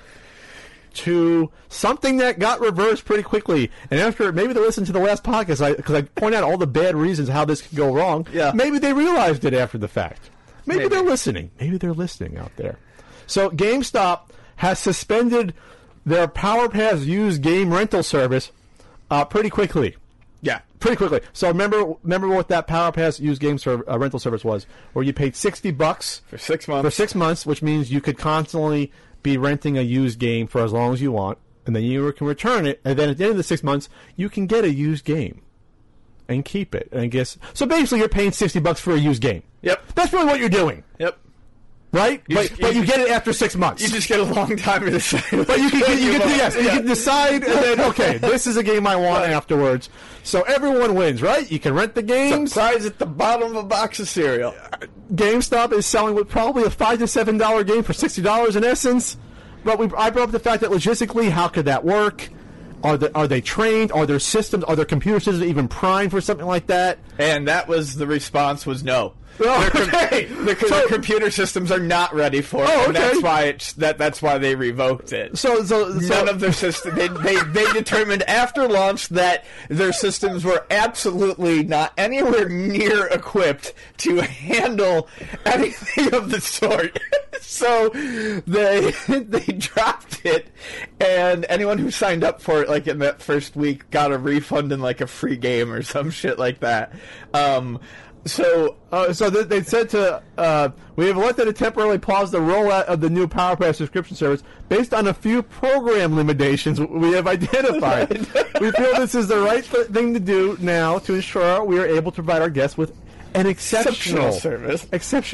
to something that got reversed pretty quickly. And after maybe they listened to the last podcast, because I point out all the bad reasons how this could go wrong, maybe they realized it after the fact. Maybe they're listening. Maybe they're listening out there. So GameStop has suspended their PowerPass used game rental service pretty quickly. Yeah, pretty quickly. So remember what that PowerPass used game rental service was, where you paid $60 for 6 months. For 6 months, which means you could constantly be renting a used game for as long as you want, and then you can return it, and then at the end of the 6 months, you can get a used game and keep it. And I guess so. Basically, you're paying $60 for a used game. Yep, that's really what you're doing. Yep. Right? But you get it after 6 months. You just get a long time to decide. But you can decide, and then, okay, this is a game I want afterwards. So everyone wins, right? You can rent the games. Surprise at the bottom of a box of cereal. GameStop is selling with probably a $5 to $7 game for $60 in essence. But I brought up the fact that logistically, how could that work? Are they trained? Are their systems, are their computer systems even primed for something like that? And the response was no. Oh, okay. The computer systems are not ready for it, and that's why they revoked it. So none of their systems. They determined after launch that their systems were absolutely not anywhere near equipped to handle anything of the sort. So they dropped it, and anyone who signed up for it, like in that first week, got a refund and like a free game or some shit like that. So they said we have elected to temporarily pause the rollout of the new PowerPass subscription service based on a few program limitations we have identified. We feel this is the right thing to do now to ensure we are able to provide our guests with an exceptional service.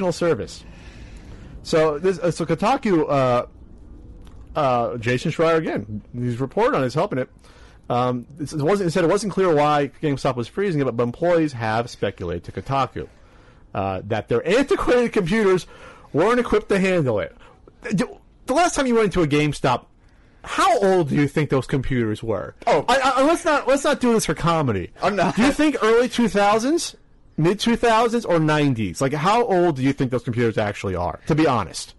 So Kotaku, Jason Schreier again, he's reported on it, he's helping it. It wasn't clear why GameStop was freezing it, but employees have speculated to Kotaku that their antiquated computers weren't equipped to handle it. The last time you went into a GameStop, how old do you think those computers were? Oh, let's not do this for comedy. I'm not. Do you think early 2000s, mid 2000s, or 90s? Like, how old do you think those computers actually are? To be honest,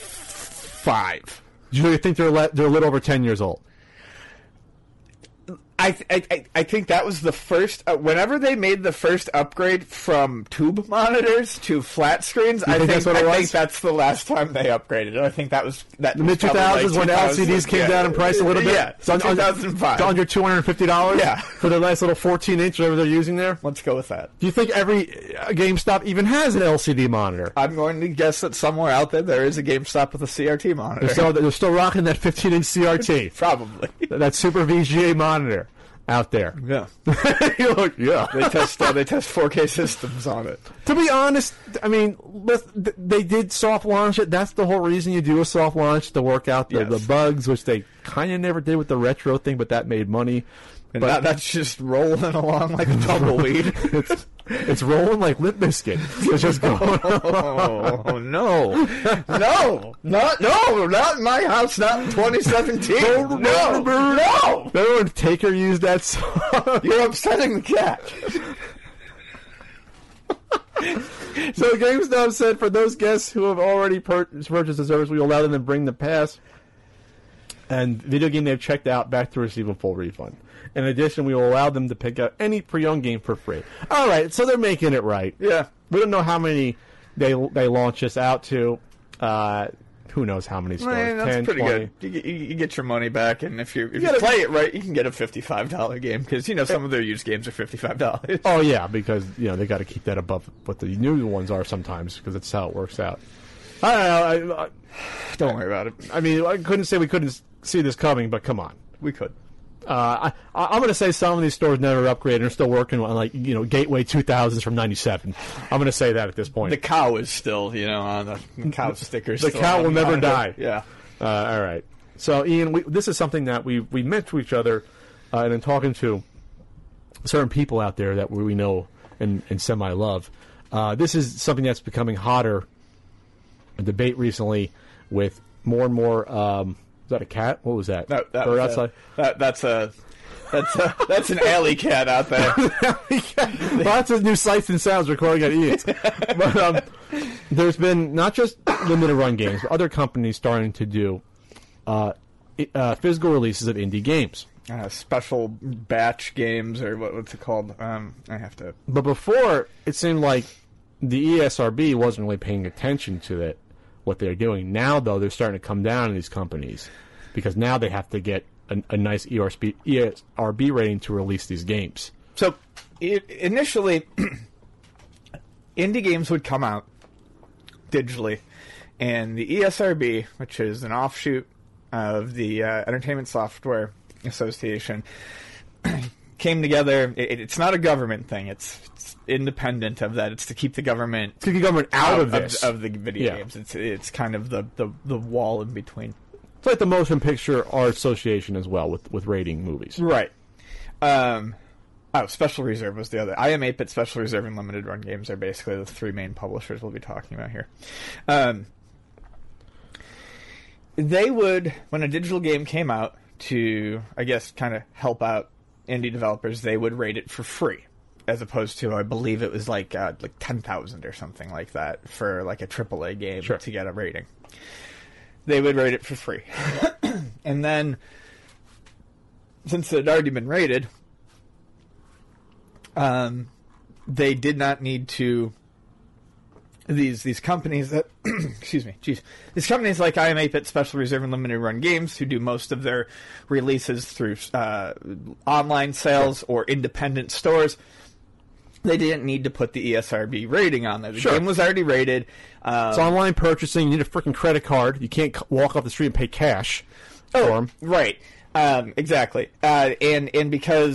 2005. Do you think they're a little over 10 years old? I think that was the first. Whenever they made the first upgrade from tube monitors to flat screens, I think that's the last time they upgraded. I think that was the mid 2000s when LCDs came down in price a little bit. Yeah, so 2005. Under $250. Yeah, for the nice little 14-inch whatever they're using there. Let's go with that. Do you think every GameStop even has an LCD monitor? I'm going to guess that somewhere out there is a GameStop with a CRT monitor. They're still rocking that 15-inch CRT. Probably that Super VGA monitor. Out there, yeah. You're like, yeah. They test 4K systems on it. To be honest, I mean, they did soft launch it. That's the whole reason you do a soft launch, to work out the bugs, which they kind of never did with the retro thing, but that made money. And but that's just rolling along like a tumbleweed. It's rolling like Limp Bizkit. It's just going. Oh no, not in my house, not in 2017. No. Remember when Taker used that song? You're upsetting the cat. So GameStop said, for those guests who have already purchased the service, we will allow them to bring the pass and video game they've checked out back to receive a full refund. In addition, we will allow them to pick out any pre-owned game for free. All right, so they're making it right. Yeah. We don't know how many they launch this out to. Who knows how many stores? That's 10, pretty 20. good. You get your money back, and if you play it right, you can get a $55 game, because some of their used games are $55. Oh yeah, because they got to keep that above what the new ones are sometimes, because that's how it works out. I don't know. Don't worry about it. I mean, I couldn't say we couldn't see this coming, but come on, we could. I'm going to say some of these stores never upgraded and are still working on, Gateway 2000s from '97. I'm going to say that at this point. The cow is still, on the cow stickers. The cow will never die. Yeah. All right. So, Ian, this is something that we meant to each other, and in talking to certain people out there that we know and semi-love, this is something that's becoming hotter. A debate recently with more and more. Is that a cat? What was that? That was outside. That's an alley cat out there. Lots of new sights and sounds recording at Ian's. But there's been not just limited run games, but other companies starting to do physical releases of indie games. Special batch games, or what's it called? I have to. But before, it seemed like the ESRB wasn't really paying attention to it. What they're doing now, though, they're starting to come down on these companies because now they have to get a nice ESRB rating to release these games. So initially, indie games would come out digitally, and the ESRB, which is an offshoot of the Entertainment Software Association, came together. It's not a government thing. It's independent of that. It's to keep the government out of this of the video games. It's kind of the wall in between. It's like the Motion Picture Art Association as well with rating movies, right? Special Reserve was the other. IM 8-Bit, Special Reserve, and Limited Run Games are basically the three main publishers we'll be talking about here. They would, when a digital game came out, to I guess kind of help out indie developers, they would rate it for free, as opposed to, I believe it was like 10,000 or something like that for like a AAA game to get a rating. They would rate it for free. And then, since it had already been rated, they did not need to. These companies that, these companies like IM 8-Bit, Special Reserve, and Limited Run Games, who do most of their releases through online sales or independent stores, they didn't need to put the ESRB rating on there. The game was already rated. It's online purchasing. You need a freaking credit card. You can't walk off the street and pay cash for them. Right. Exactly. And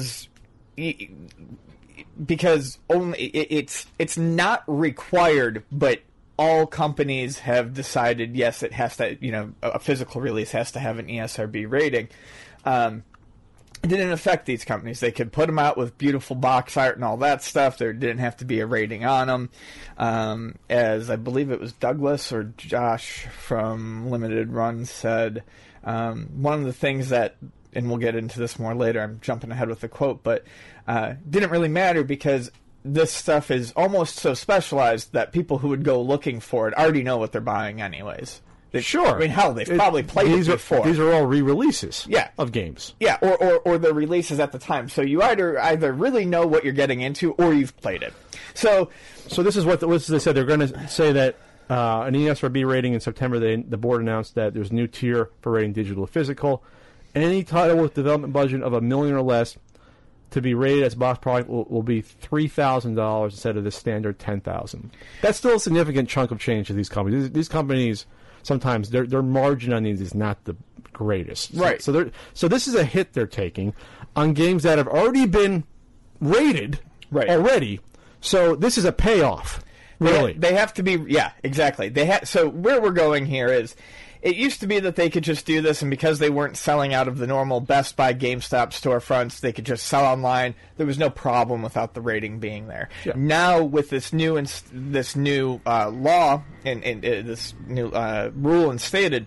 because only it's not required, but all companies have decided, yes, it has to, a physical release has to have an ESRB rating. It didn't affect these companies. They could put them out with beautiful box art and all that stuff. There didn't have to be a rating on them. As I believe it was Douglas or Josh from Limited Run said, one of the things that, and we'll get into this more later, I'm jumping ahead with the quote, but didn't really matter because this stuff is almost so specialized that people who would go looking for it already know what they're buying anyways. Sure. I mean, hell, they've probably played it before. These are all re-releases of games. Yeah, or the releases at the time. So you either really know what you're getting into or you've played it. So this is what they said. They're going to say that an ESRB rating in September, the board announced that there's a new tier for rating digital or physical. Any title with development budget of $1 million or less to be rated as a box product will be $3,000 instead of the standard $10,000. That's still a significant chunk of change to these companies. These companies, sometimes their margin on these is not the greatest. Right. So this is a hit they're taking on games that have already been rated already. So this is a payoff. Really, they have to be. Yeah, exactly. So where we're going here is, it used to be that they could just do this, and because they weren't selling out of the normal Best Buy, GameStop storefronts, they could just sell online. There was no problem without the rating being there. Yeah. Now, with this new law and this new rule instated,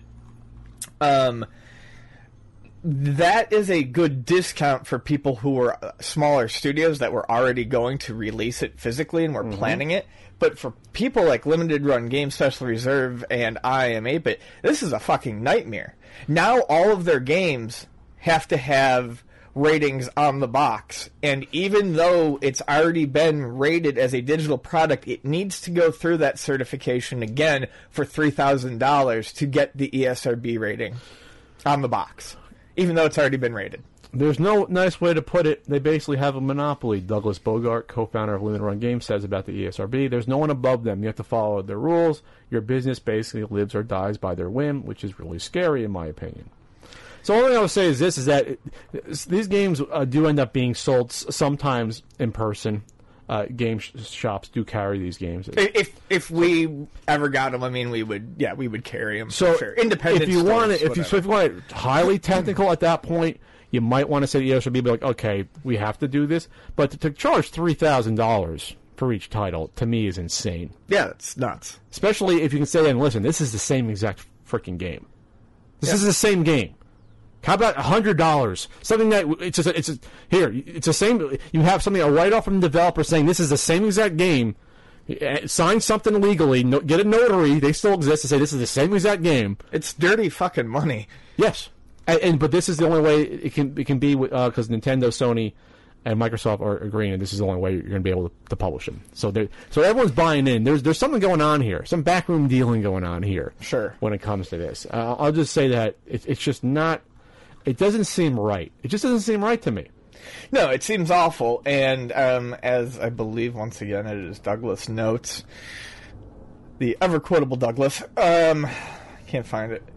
that is a good discount for people who were smaller studios that were already going to release it physically and were planning it. But for people like Limited Run Games, Special Reserve, and I Am 8-Bit, this is a fucking nightmare. Now all of their games have to have ratings on the box. And even though it's already been rated as a digital product, it needs to go through that certification again for $3,000 to get the ESRB rating on the box, even though it's already been rated. There's no nice way to put it. They basically have a monopoly. Douglas Bogart, co-founder of Limited Run Games, says about the ESRB. There's no one above them. You have to follow their rules. Your business basically lives or dies by their whim, which is really scary in my opinion. So all I will say is this, is that these games do end up being sold sometimes in person. Shops do carry these games. If we ever got them, I mean, we would carry them. So for sure. Independent. If you want it highly technical at that point, you might want to say to ESRB, be like, okay, we have to do this. But to charge $3,000 for each title, to me, is insane. Yeah, it's nuts. Especially if you can say, then listen, this is the same exact freaking game. This is the same game. How about $100? Something that it's the same. You have something, a write-off from the developer saying this is the same exact game. Sign something legally, get a notary. They still exist to say this is the same exact game. It's dirty fucking money. Yes. But this is the only way it can be, because Nintendo, Sony, and Microsoft are agreeing, and this is the only way you're going to be able to publish them. So everyone's buying in. There's something going on here, some backroom dealing going on here. Sure. When it comes to this, I'll just say that it's just not. It doesn't seem right. It just doesn't seem right to me. No, it seems awful. And as I believe once again it is Douglas notes, the ever quotable Douglas. Can't find it.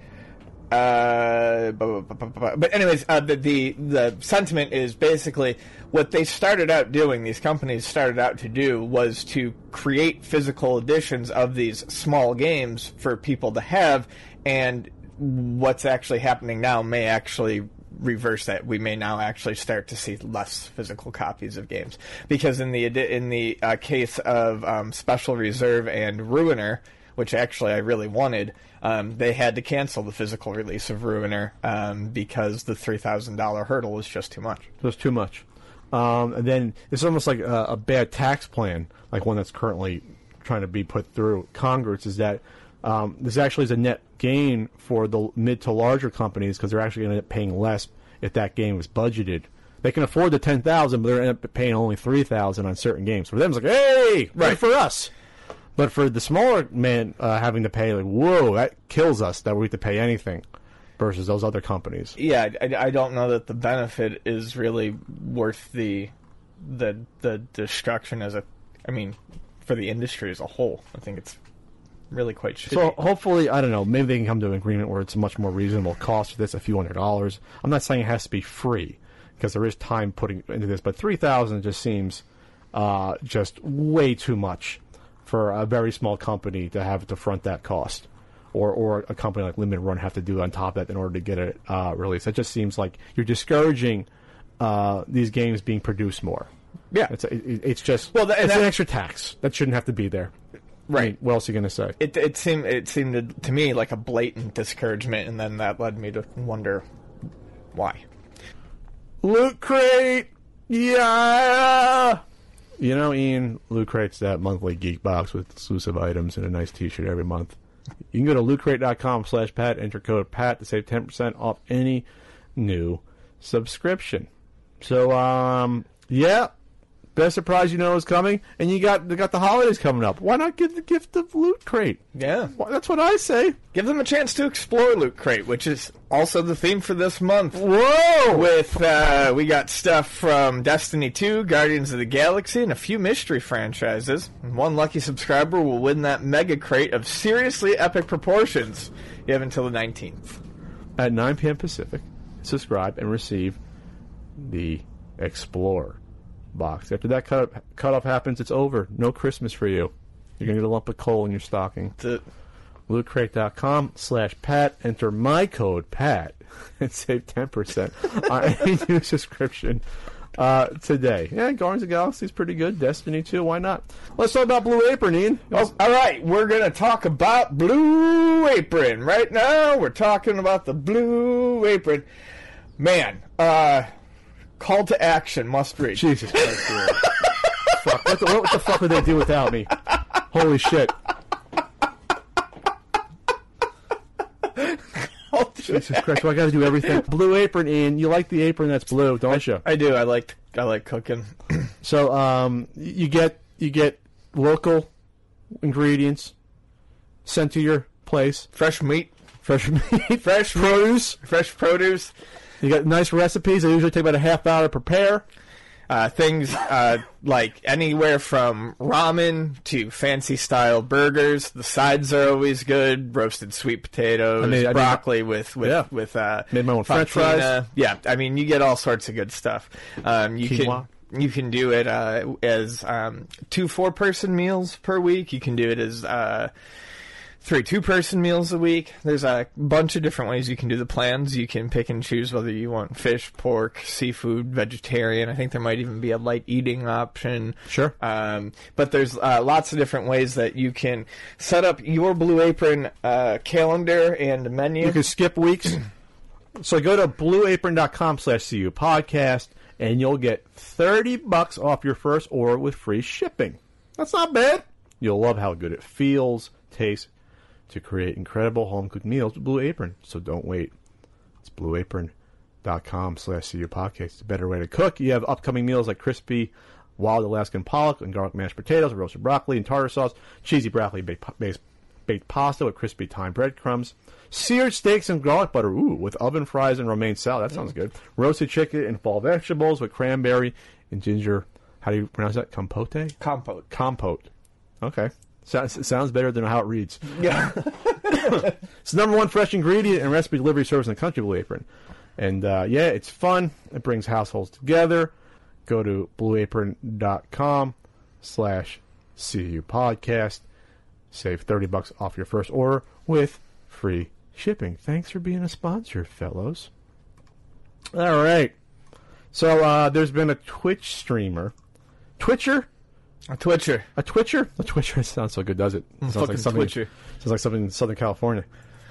But anyways, the sentiment is basically what they started out doing, these companies started out to do, was to create physical editions of these small games for people to have, and what's actually happening now may actually reverse that. We may now actually start to see less physical copies of games, because in the case of Special Reserve and Ruiner, which actually I really wanted, they had to cancel the physical release of Ruiner because the $3,000 hurdle was just too much. It was too much. And then it's almost like a bad tax plan, like one that's currently trying to be put through Congress, is that this actually is a net gain for the mid to larger companies, because they're actually going to end up paying less if that game was budgeted. They can afford the $10,000, but they're going to end up paying only $3,000 on certain games. For them, it's like, hey, right for us. But for the smaller man having to pay, like, whoa, that kills us that we have to pay anything versus those other companies. Yeah, I don't know that the benefit is really worth the destruction for the industry as a whole. I think it's really quite shitty. So hopefully, I don't know, maybe they can come to an agreement where it's a much more reasonable cost for this, a few $100s. I'm not saying it has to be free, because there is time putting into this, but $3,000 just seems just way too much for a very small company to have to front that cost, or a company like Limited Run have to do on top of that in order to get it released. It just seems like you're discouraging these games being produced more. Yeah, it's just it's an extra tax that shouldn't have to be there. Right. I mean, what else are you going to say? It seemed to me like a blatant discouragement, and then that led me to wonder why. Loot Crate, yeah. You know, Ian, Loot Crate's that monthly geek box with exclusive items and a nice T-shirt every month. You can go to lootcrate.com/Pat, enter code PAT to save 10% off any new subscription. So, yeah, best surprise you know is coming, and they got the holidays coming up. Why not give the gift of Loot Crate? Yeah. Well, that's what I say. Give them a chance to explore Loot Crate, which is also the theme for this month. Whoa! With, we got stuff from Destiny 2, Guardians of the Galaxy, and a few mystery franchises. And one lucky subscriber will win that mega crate of seriously epic proportions. You have until the 19th. At 9 p.m. Pacific, subscribe and receive the Explorer box. After that cutoff happens, it's over. No Christmas for you. You're going to get a lump of coal in your stocking. LootCrate.com/Pat. Enter my code PAT and save 10% on any new subscription today. Yeah, Guardians of the Galaxy is pretty good. Destiny 2, why not? Let's talk about Blue Apron, Ian. Oh, all right, we're going to talk about Blue Apron. Right now, we're talking about the Blue Apron. Man, call to action, must read. Jesus Christ. Fuck. What the fuck would they do without me? Holy shit. Jesus Christ, well, I got to do everything. Blue Apron, Ian. You like the apron that's blue, don't you? I do. I like cooking. So, you get local ingredients sent to your place. Fresh meat. Fresh produce. You got nice recipes. They usually take about a half hour to prepare. Things like anywhere from ramen to fancy style burgers. The sides are always good. Roasted sweet potatoes, broccoli with made my own French fries. Yeah, I mean you get all sorts of good stuff. You can do it as 2 4-person meals per week. You can do it as 3 2-person meals a week. There's a bunch of different ways you can do the plans. You can pick and choose whether you want fish, pork, seafood, vegetarian. I think there might even be a light eating option. Sure. But there's lots of different ways that you can set up your Blue Apron calendar and menu. You can skip weeks. So go to blueapron.com/CU podcast and you'll get $30 off your first order with free shipping. That's not bad. You'll love how good it feels, tastes, to create incredible home-cooked meals with Blue Apron. So don't wait. It's blueapron.com/CU podcast. It's a better way to cook. You have upcoming meals like crispy wild Alaskan pollock and garlic mashed potatoes, roasted broccoli and tartar sauce, cheesy broccoli baked pasta with crispy thyme breadcrumbs, seared steaks and garlic butter, with oven fries and romaine salad. That sounds good. Roasted chicken and fall vegetables with cranberry and ginger. How do you pronounce that? Compote? Compote. Okay. Sounds better than how it reads. Yeah. It's the number one fresh ingredient and recipe delivery service in the country, Blue Apron. And, it's fun. It brings households together. Go to blueapron.com/CU podcast. Save $30 off your first order with free shipping. Thanks for being a sponsor, fellows. All right. So, there's been a Twitch streamer. Twitcher? A Twitcher. A Twitcher? A Twitcher. It sounds so good, does it? Sounds like something. Twitcher. Sounds like something in Southern California.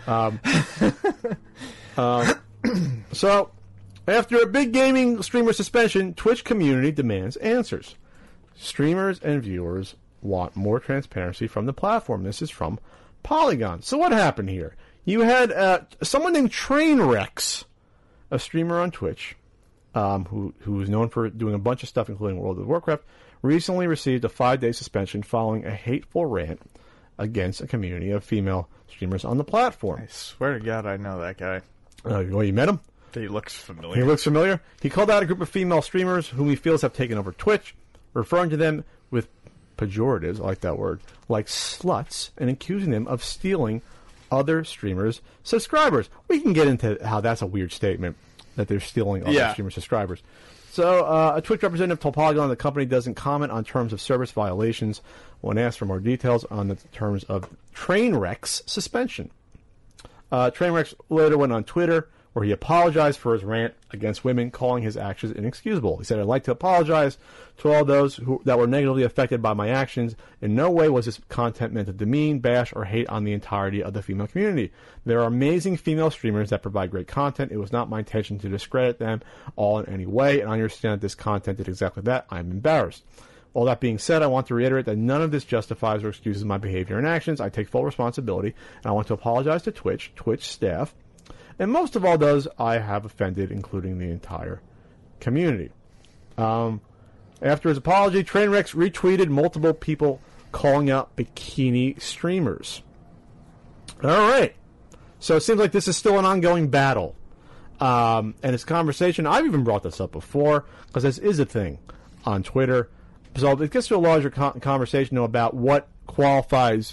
So, after a big gaming streamer suspension, Twitch community demands answers. Streamers and viewers want more transparency from the platform. This is from Polygon. So what happened here? You had someone named Trainwreck, a streamer on Twitch, who is known for doing a bunch of stuff, including World of Warcraft, recently received a 5-day suspension following a hateful rant against a community of female streamers on the platform. I swear to God, I know that guy. Well, you met him? He looks familiar. He looks familiar? He called out a group of female streamers whom he feels have taken over Twitch, referring to them with pejoratives, I like that word, like sluts, and accusing them of stealing other streamers' subscribers. We can get into how that's a weird statement, that they're stealing other streamers' subscribers. So, a Twitch representative told Polygon the company doesn't comment on terms of service violations when asked for more details on the terms of Trainwreck's suspension. Trainwreck later went on Twitter, where he apologized for his rant against women, calling his actions inexcusable. He said, "I'd like to apologize to all those that were negatively affected by my actions. In no way was this content meant to demean, bash, or hate on the entirety of the female community. There are amazing female streamers that provide great content. It was not my intention to discredit them all in any way, and I understand that this content did exactly that. I'm embarrassed." All that being said, I want to reiterate that none of this justifies or excuses my behavior and actions. I take full responsibility, and I want to apologize to Twitch staff, and most of all those I have offended, including the entire community. After his apology, Trainwrecks retweeted multiple people calling out bikini streamers. All right. So it seems like this is still an ongoing battle. And it's a conversation. I've even brought this up before, because this is a thing on Twitter. So it gets to a larger conversation about what qualifies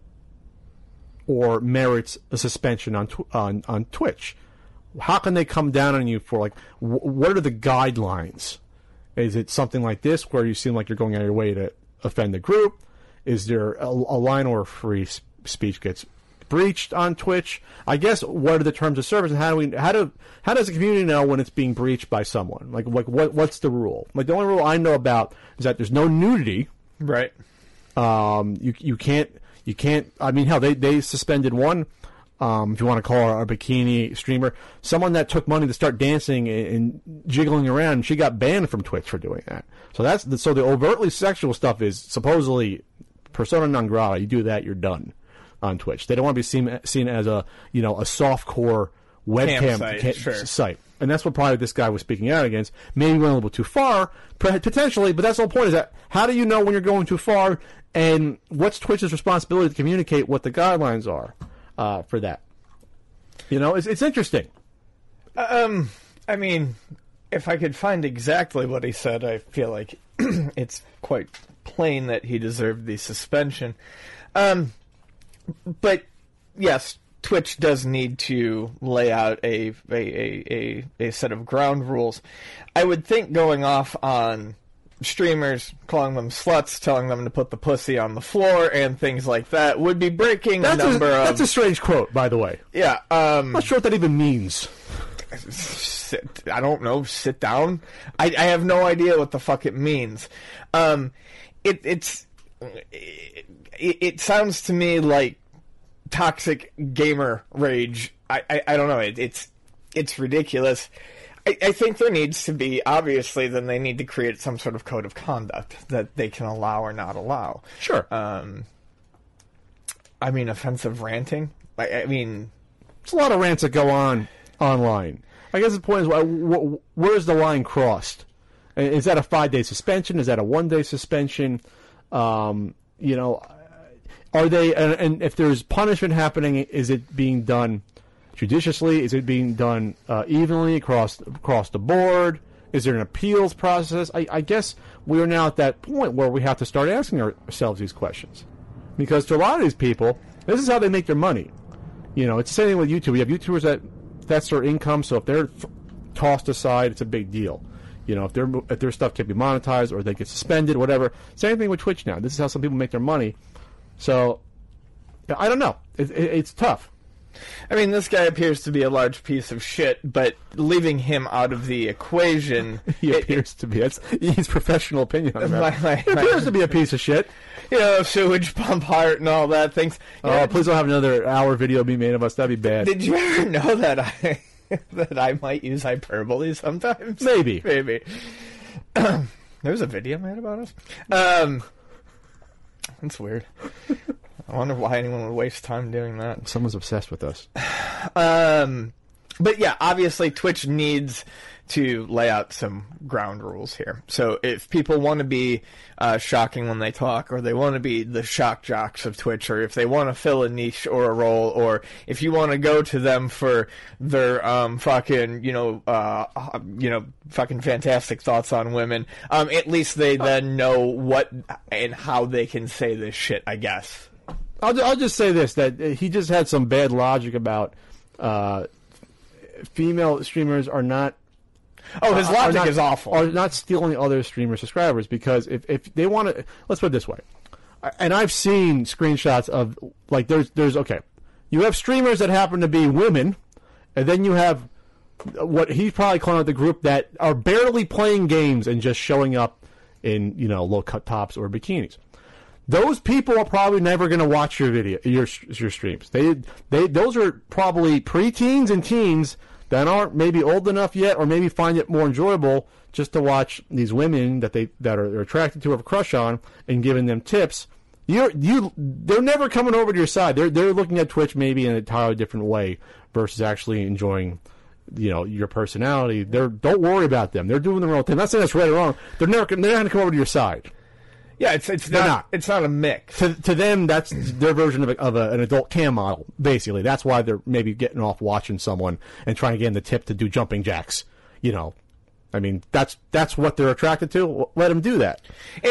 or merits a suspension on Twitch. How can they come down on you for, like, what are the guidelines? Is it something like this where you seem like you're going out of your way to offend the group? Is there a line where free speech gets breached on Twitch? I guess what are the terms of service, and how does the community know when it's being breached by someone? Like what's the rule? Like, the only rule I know about is that there's no nudity. Right. You can't. I mean, hell, they suspended one. If you want to call her a bikini streamer, someone that took money to start dancing and jiggling around, she got banned from Twitch for doing that. So the overtly sexual stuff is supposedly persona non grata. You do that, you're done on Twitch. They don't want to be seen as a softcore webcam site. And that's what probably this guy was speaking out against. Maybe went a little too far, potentially, but that's the whole point, is that how do you know when you're going too far, and what's Twitch's responsibility to communicate what the guidelines are for that? It's interesting. I mean, if I could find exactly what he said, I feel like it's quite plain that he deserved the suspension. But yes, Twitch does need to lay out a set of ground rules. I would think going off on streamers, calling them sluts, telling them to put the pussy on the floor, and things like that would be breaking a number of... That's a strange quote, by the way. Yeah. I'm not sure what that even means. I don't know. Sit down? I have no idea what the fuck it means. It sounds to me like toxic gamer rage. I don't know. It's ridiculous. I think there needs to be, obviously, then they need to create some sort of code of conduct that they can allow or not allow. Sure. I mean, offensive ranting. I mean, there's a lot of rants that go on online. I guess the point is, where's the line crossed? Is that a 5-day suspension? Is that a 1-day suspension? Are they? And if there's punishment happening, is it being done judiciously? Is it being done evenly across the board? Is there an appeals process? I guess we are now at that point where we have to start asking ourselves these questions, because to a lot of these people, this is how they make their money. It's the same thing with YouTube. We have YouTubers that's their income, so if they're tossed aside, it's a big deal. If their stuff can't be monetized or they get suspended, whatever. Same thing with Twitch now. This is how some people make their money. So, I don't know. It's tough. I mean, this guy appears to be a large piece of shit, but leaving him out of the equation... He appears to be. He's professional opinion on that. He appears to be a piece of shit. Sewage pump heart and all that things. Please don't have another hour video be made of us. That'd be bad. Did you ever know that I might use hyperbole sometimes? Maybe. There's a video made about us? That's weird. I wonder why anyone would waste time doing that. Someone's obsessed with us. But yeah, obviously Twitch needs to lay out some ground rules here. So if people want to be shocking when they talk, or they want to be the shock jocks of Twitch, or if they want to fill a niche or a role, or if you want to go to them for their fucking fantastic thoughts on women, at least they then know what and how they can say this shit, I guess. I'll just say this, that he just had some bad logic about female streamers are not... Oh, his logic is awful. Are not stealing other streamer subscribers, because if they want to... Let's put it this way. And I've seen screenshots of, like, there's okay. You have streamers that happen to be women, and then you have what he's probably calling out the group that are barely playing games and just showing up in, low-cut tops or bikinis. Those people are probably never going to watch your streams. Those are probably preteens and teens that aren't maybe old enough yet, or maybe find it more enjoyable just to watch these women that are attracted to or have a crush on, and giving them tips. They're never coming over to your side. They're looking at Twitch maybe in an entirely different way versus actually enjoying, your personality. Don't worry about them. They're doing their own thing. I'm not saying that's right or wrong. They're not going to come over to your side. Yeah, it's not a mix. To them, that's their version of an adult cam model. Basically, that's why they're maybe getting off watching someone and trying to get them the tip to do jumping jacks. I mean, that's what they're attracted to. Let them do that.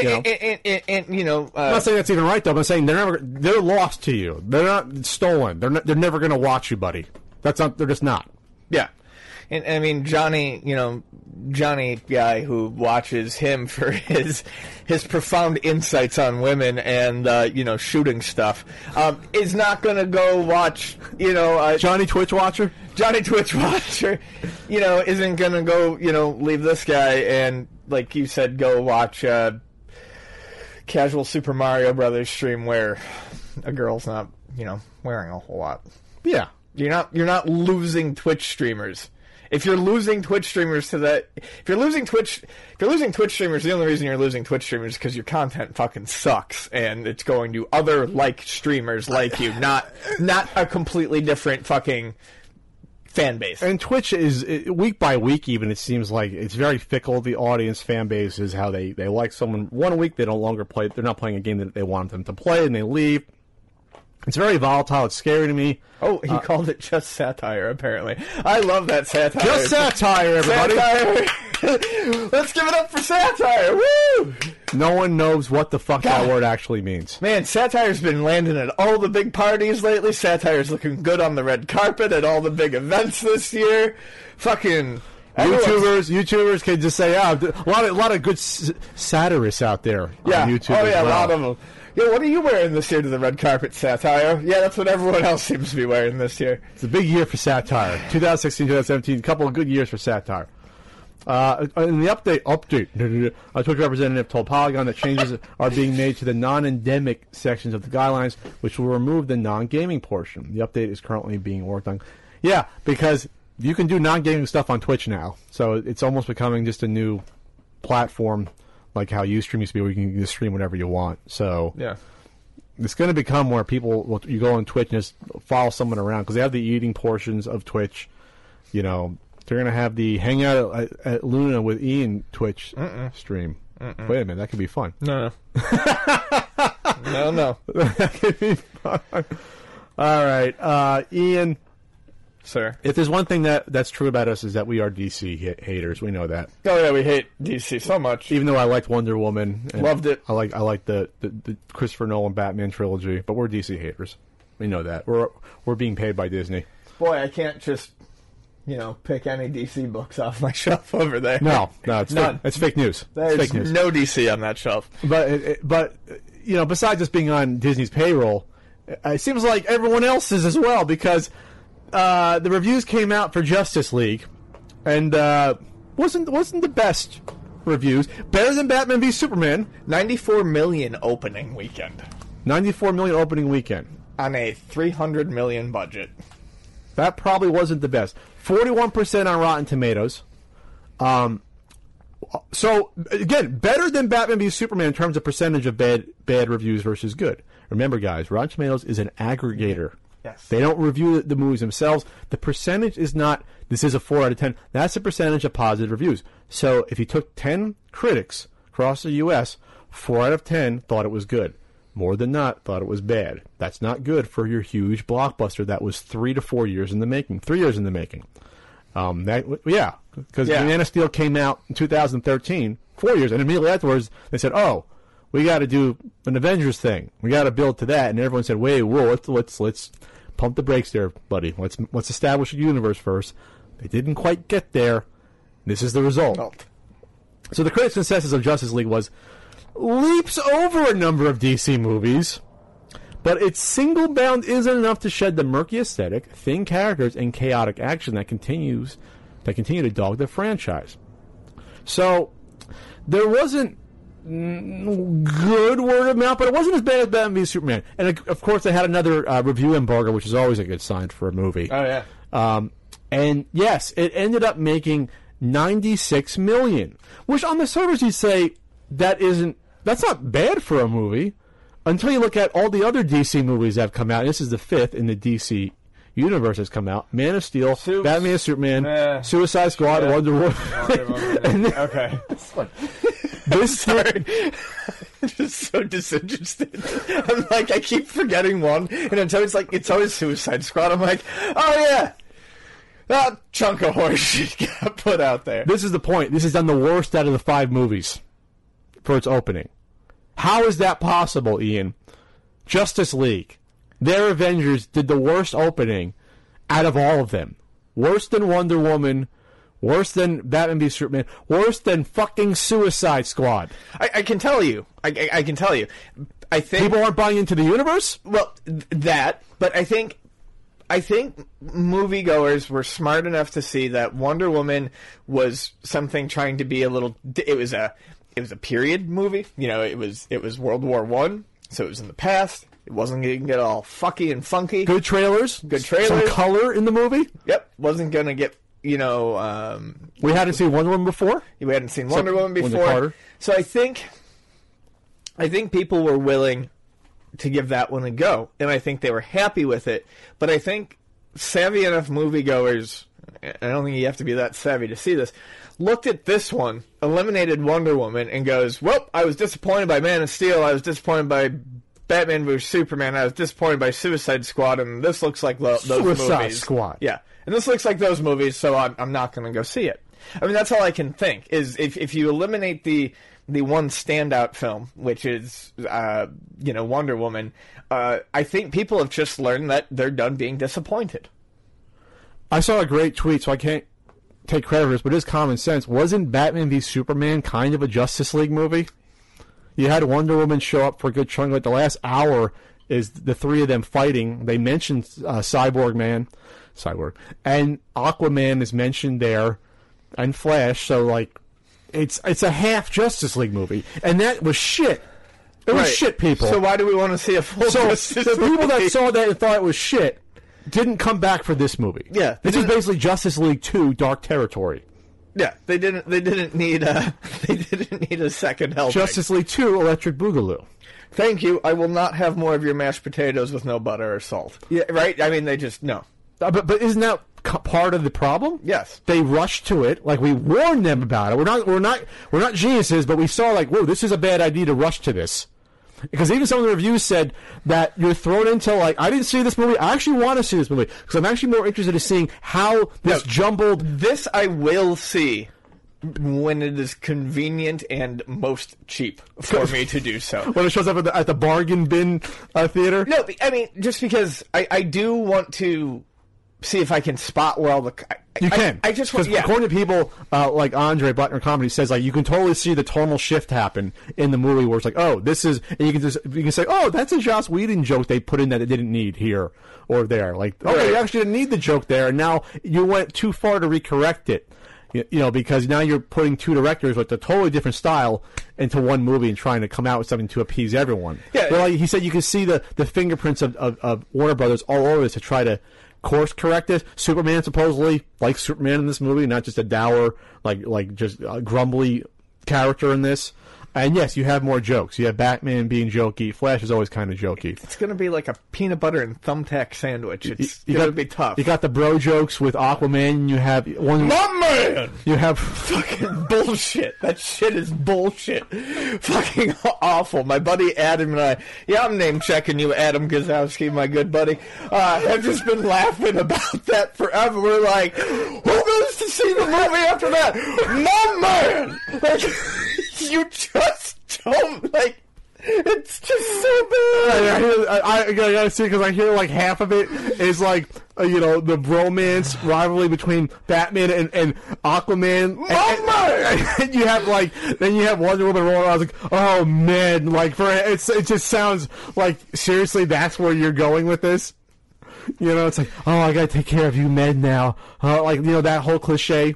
And I'm not saying that's even right though. I'm saying they're lost to you. They're not stolen. They're never going to watch you, buddy. They're just not. Yeah. And I mean, Johnny guy who watches him for his profound insights on women and shooting stuff, is not going to go watch Johnny Twitch watcher. Johnny Twitch watcher, isn't going to go leave this guy and, like you said, go watch casual Super Mario Brothers stream where a girl's not wearing a whole lot. Yeah, you're not losing Twitch streamers. If you're losing Twitch streamers if you're losing Twitch streamers, the only reason you're losing Twitch streamers is because your content fucking sucks, and it's going to other streamers like you, not a completely different fucking fan base. And Twitch is week by week, even it seems like it's very fickle. The audience fan base is how they like someone 1 week, they no longer play. They're not playing a game that they want them to play, and they leave. It's very volatile. It's scary to me. Oh, he called it just satire, apparently. I love that satire. Just satire, everybody. Satire. Let's give it up for satire. Woo! No one knows what the fuck that word actually means. Man, satire's been landing at all the big parties lately. Satire's looking good on the red carpet at all the big events this year. Fucking... YouTubers can just say, a lot of good satirists out there on YouTube. Oh, yeah, a lot of them. Yo, what are you wearing this year to the red carpet, satire? Yeah, that's what everyone else seems to be wearing this year. It's a big year for satire. 2016, 2017, a couple of good years for satire. In the update, a Twitch representative told Polygon that changes are being made to the non-endemic sections of the guidelines, which will remove the non-gaming portion. The update is currently being worked on. Yeah, because you can do non-gaming stuff on Twitch now, so it's almost becoming just a new platform, like how Ustream used to be, where you can just stream whatever you want. So yeah, it's going to become where you go on Twitch and just follow someone around, because they have the eating portions of Twitch. They're going to have the hangout at Luna with Ian Twitch stream. Wait a minute, that could be fun. No. No. That could be fun. All right, Ian. Sir. If there's one thing that's true about us is that we are DC haters. We know that. Oh yeah, we hate DC so much. Even though I liked Wonder Woman, and loved it. I like the Christopher Nolan Batman trilogy, but we're DC haters. We know that. We're being paid by Disney. Boy, I can't just pick any DC books off my shelf over there. No, it's fake news. There's fake news. No DC on that shelf. But besides just being on Disney's payroll, it seems like everyone else is as well, because the reviews came out for Justice League, and wasn't the best reviews. Better than Batman v Superman. 94 million opening weekend. 94 million opening weekend on a 300 million budget. That probably wasn't the best. 41% on Rotten Tomatoes. So again, better than Batman v Superman in terms of percentage of bad reviews versus good. Remember, guys, Rotten Tomatoes is an aggregator. Yes. They don't review the movies themselves. The percentage is not, this is a 4 out of 10. That's the percentage of positive reviews. So if you took 10 critics across the U.S., 4 out of 10 thought it was good. More than not, thought it was bad. That's not good for your huge blockbuster that was 3 to 4 years in the making. 3 years in the making. Because Man of Steel came out in 2013, 4 years, and immediately afterwards they said, "Oh, we got to do an Avengers thing. We got to build to that." And everyone said, "Wait, whoa, let's pump the brakes there, buddy. Let's establish a universe first." They didn't quite get there. This is the result. So the critics' consensus of Justice League was leaps over a number of DC movies, but its single bound isn't enough to shed the murky aesthetic, thin characters, and chaotic action that continue to dog the franchise. So there wasn't good word of mouth, but it wasn't as bad as Batman v Superman. And of course, they had another review embargo, which is always a good sign for a movie. Oh yeah. And yes, it ended up making $96 million, which on the surface you'd say that's not bad for a movie until you look at all the other DC movies that have come out. And this is the 5th in the DC universe that's come out. Man of Steel, Batman and Superman, Suicide Squad, Wonder Woman. Okay. This Sorry. I'm just so disinterested. I'm like, I keep forgetting one, and it's always Suicide Squad. I'm like, oh yeah, that chunk of horse shit got put out there. This is the point. This has done the worst out of the 5 movies for its opening. How is that possible, Ian? Justice League, their Avengers did the worst opening out of all of them. Worse than Wonder Woman. Worse than Batman v Superman. Worse than fucking Suicide Squad. I can tell you. I can tell you. I think people aren't buying into the universe. Well, that. But I think moviegoers were smart enough to see that Wonder Woman was something trying to be a little. It was a period movie. You know, it was World War I, so it was in the past. It wasn't going to get all fucky and funky. Good trailers. Some color in the movie. Yep. Wasn't going to get. You know, we hadn't seen Wonder Woman before. We hadn't seen Wonder Woman before. So I think people were willing to give that one a go, and I think they were happy with it. But I think savvy enough moviegoers, I don't think you have to be that savvy to see this, looked at this one, eliminated Wonder Woman, and goes, well, I was disappointed by Man of Steel, I was disappointed by Batman vs. Superman, I was disappointed by Suicide Squad, and this looks like those movies. Suicide Squad. Yeah. And this looks like those movies, so I'm not going to go see it. I mean, that's all I can think, is if you eliminate the one standout film, which is, Wonder Woman, I think people have just learned that they're done being disappointed. I saw a great tweet, so I can't take credit for this, but it's common sense. Wasn't Batman v Superman kind of a Justice League movie? You had Wonder Woman show up for a good chunk, like the last hour is the 3 of them fighting. They mentioned Cyborg, and Aquaman is mentioned there, and Flash. So like, it's a half Justice League movie, and that was shit. It was shit, people. So why do we want to see a full Justice League? The people that saw that and thought it was shit didn't come back for this movie. Yeah, this is basically Justice League 2: Dark Territory. Yeah, they didn't need a second helping. Justice League 2: Electric Boogaloo. Thank you. I will not have more of your mashed potatoes with no butter or salt. Yeah, right. I mean, they just no. But isn't that part of the problem? Yes. They rushed to it. Like, we warned them about it. We're not geniuses, but we saw like, whoa, this is a bad idea to rush to this. Because even some of the reviews said that you're thrown into like, I didn't see this movie. I actually want to see this movie because I'm actually more interested in seeing how this jumbled. This I will see when it is convenient and most cheap for me to do so. When it shows up at the bargain bin theater. No, I mean just because I do want to see if I can spot where all the... You can. I just want... Because according to people like Andre Butner Comedy says, like, you can totally see the tonal shift happen in the movie where it's like, oh, this is... And you can say, oh, that's a Joss Whedon joke they put in that it didn't need here or there. Like, okay, you actually didn't need the joke there, and now you went too far to recorrect it. You know, because now you're putting 2 directors with a totally different style into one movie and trying to come out with something to appease everyone. Yeah. Well, like he said you can see the fingerprints of Warner Brothers all over this to try to course correct it. Superman supposedly like Superman in this movie, not just a dour, like just a grumbly character in this. And yes, you have more jokes. You have Batman being jokey. Flash is always kind of jokey. It's going to be like a peanut butter and thumbtack sandwich. It's going to be tough. You got the bro jokes with Aquaman. And you have one. My man! You have fucking bullshit. That shit is bullshit. Fucking awful. My buddy Adam and I. Yeah, I'm name checking you, Adam Gazowski, my good buddy. Have just been laughing about that forever. We're like, who goes to see the movie after that? My man! Like, you just don't, like, it's just so bad. I gotta see, because I hear like half of it is like, the bromance rivalry between Batman and Aquaman. And you have then you have Wonder Woman rolling around. I was like, oh man, like it just sounds like, seriously, that's where you're going with this. It's like, oh, I gotta take care of you men now. That whole cliche.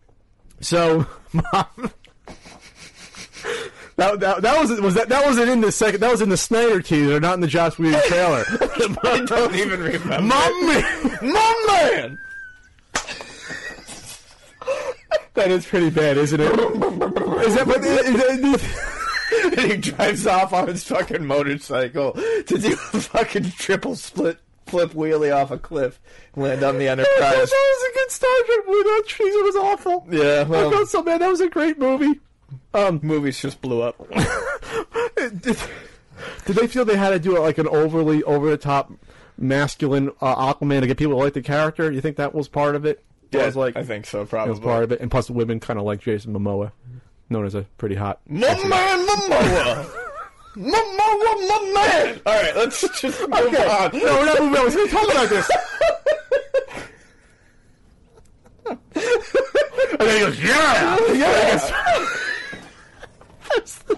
So, That wasn't in the second. That was in the Snyder teaser, not in the Joss Whedon trailer. I don't even remember. My man. That is pretty bad, isn't it? Is that what? And he drives off on his fucking motorcycle to do a fucking triple flip wheelie off a cliff and land on the Enterprise. That was a good Star Trek movie. That teaser was awful. Yeah, well, I felt so bad. That was a great movie. Movies just blew up. Did they feel they had to do like an overly over-the-top masculine Aquaman to get people to like the character? You think that was part of it? Yeah, was like, I think so, it probably. was part of it. And plus, the women kind of like Jason Momoa, known as a pretty hot. My man, Momoa! Momoa, my man! Alright, let's just move on. No, we're not moving on. We're talking about this. And then he goes, yeah! Yes! That's the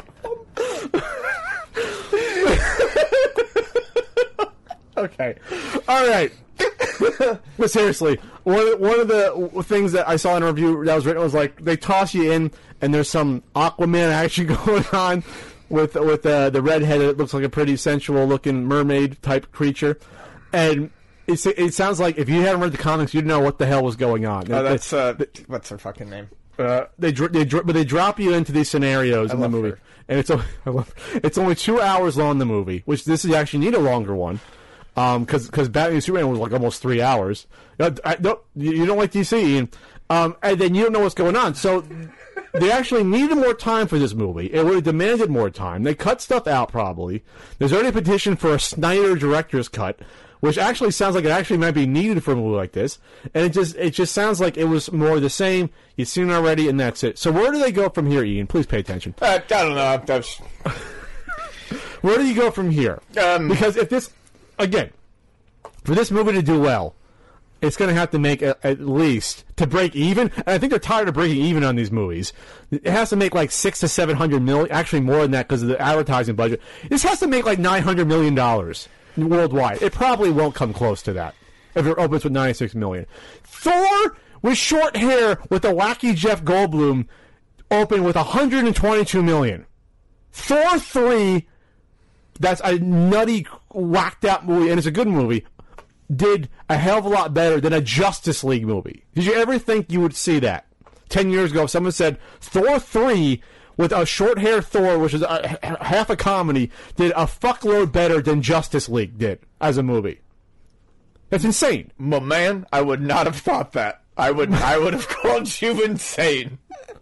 Okay. All right. But seriously, one of the things that I saw in a review that was written was like they toss you in and there's some Aquaman action going on with the redhead that looks like a pretty sensual looking mermaid type creature, and it sounds like if you haven't read the comics, you'd know what the hell was going on. Oh, that's what's her fucking name? They drop you into these scenarios in the movie, her. and it's only 2 hours long. The movie, which this is actually need a longer one, because Batman and Superman was like almost 3 hours. You don't like DC, Ian. And then you don't know what's going on. So they actually needed more time for this movie. It would have demanded more time. They cut stuff out probably. There's already a petition for a Snyder director's cut, which actually sounds like it actually might be needed for a movie like this. And it just sounds like it was more the same. You've seen it already, and that's it. So where do they go from here, Ian? Please pay attention. I don't know. Where do you go from here? Because if this, again, for this movie to do well, it's going to have to make at least to break even. And I think they're tired of breaking even on these movies. It has to make like $600 to $700 million, actually more than that because of the advertising budget. This has to make like $900 million worldwide. It probably won't come close to that if it opens with $96 million. Thor with short hair with a wacky Jeff Goldblum opened with $122 million. Thor 3, that's a nutty, whacked out movie, and it's a good movie, did a hell of a lot better than a Justice League movie. Did you ever think you would see that? 10 years ago, if someone said Thor 3 with a short-haired Thor, which is half a comedy, did a fuckload better than Justice League did as a movie. That's insane. My man, I would not have thought that. I would have called you insane.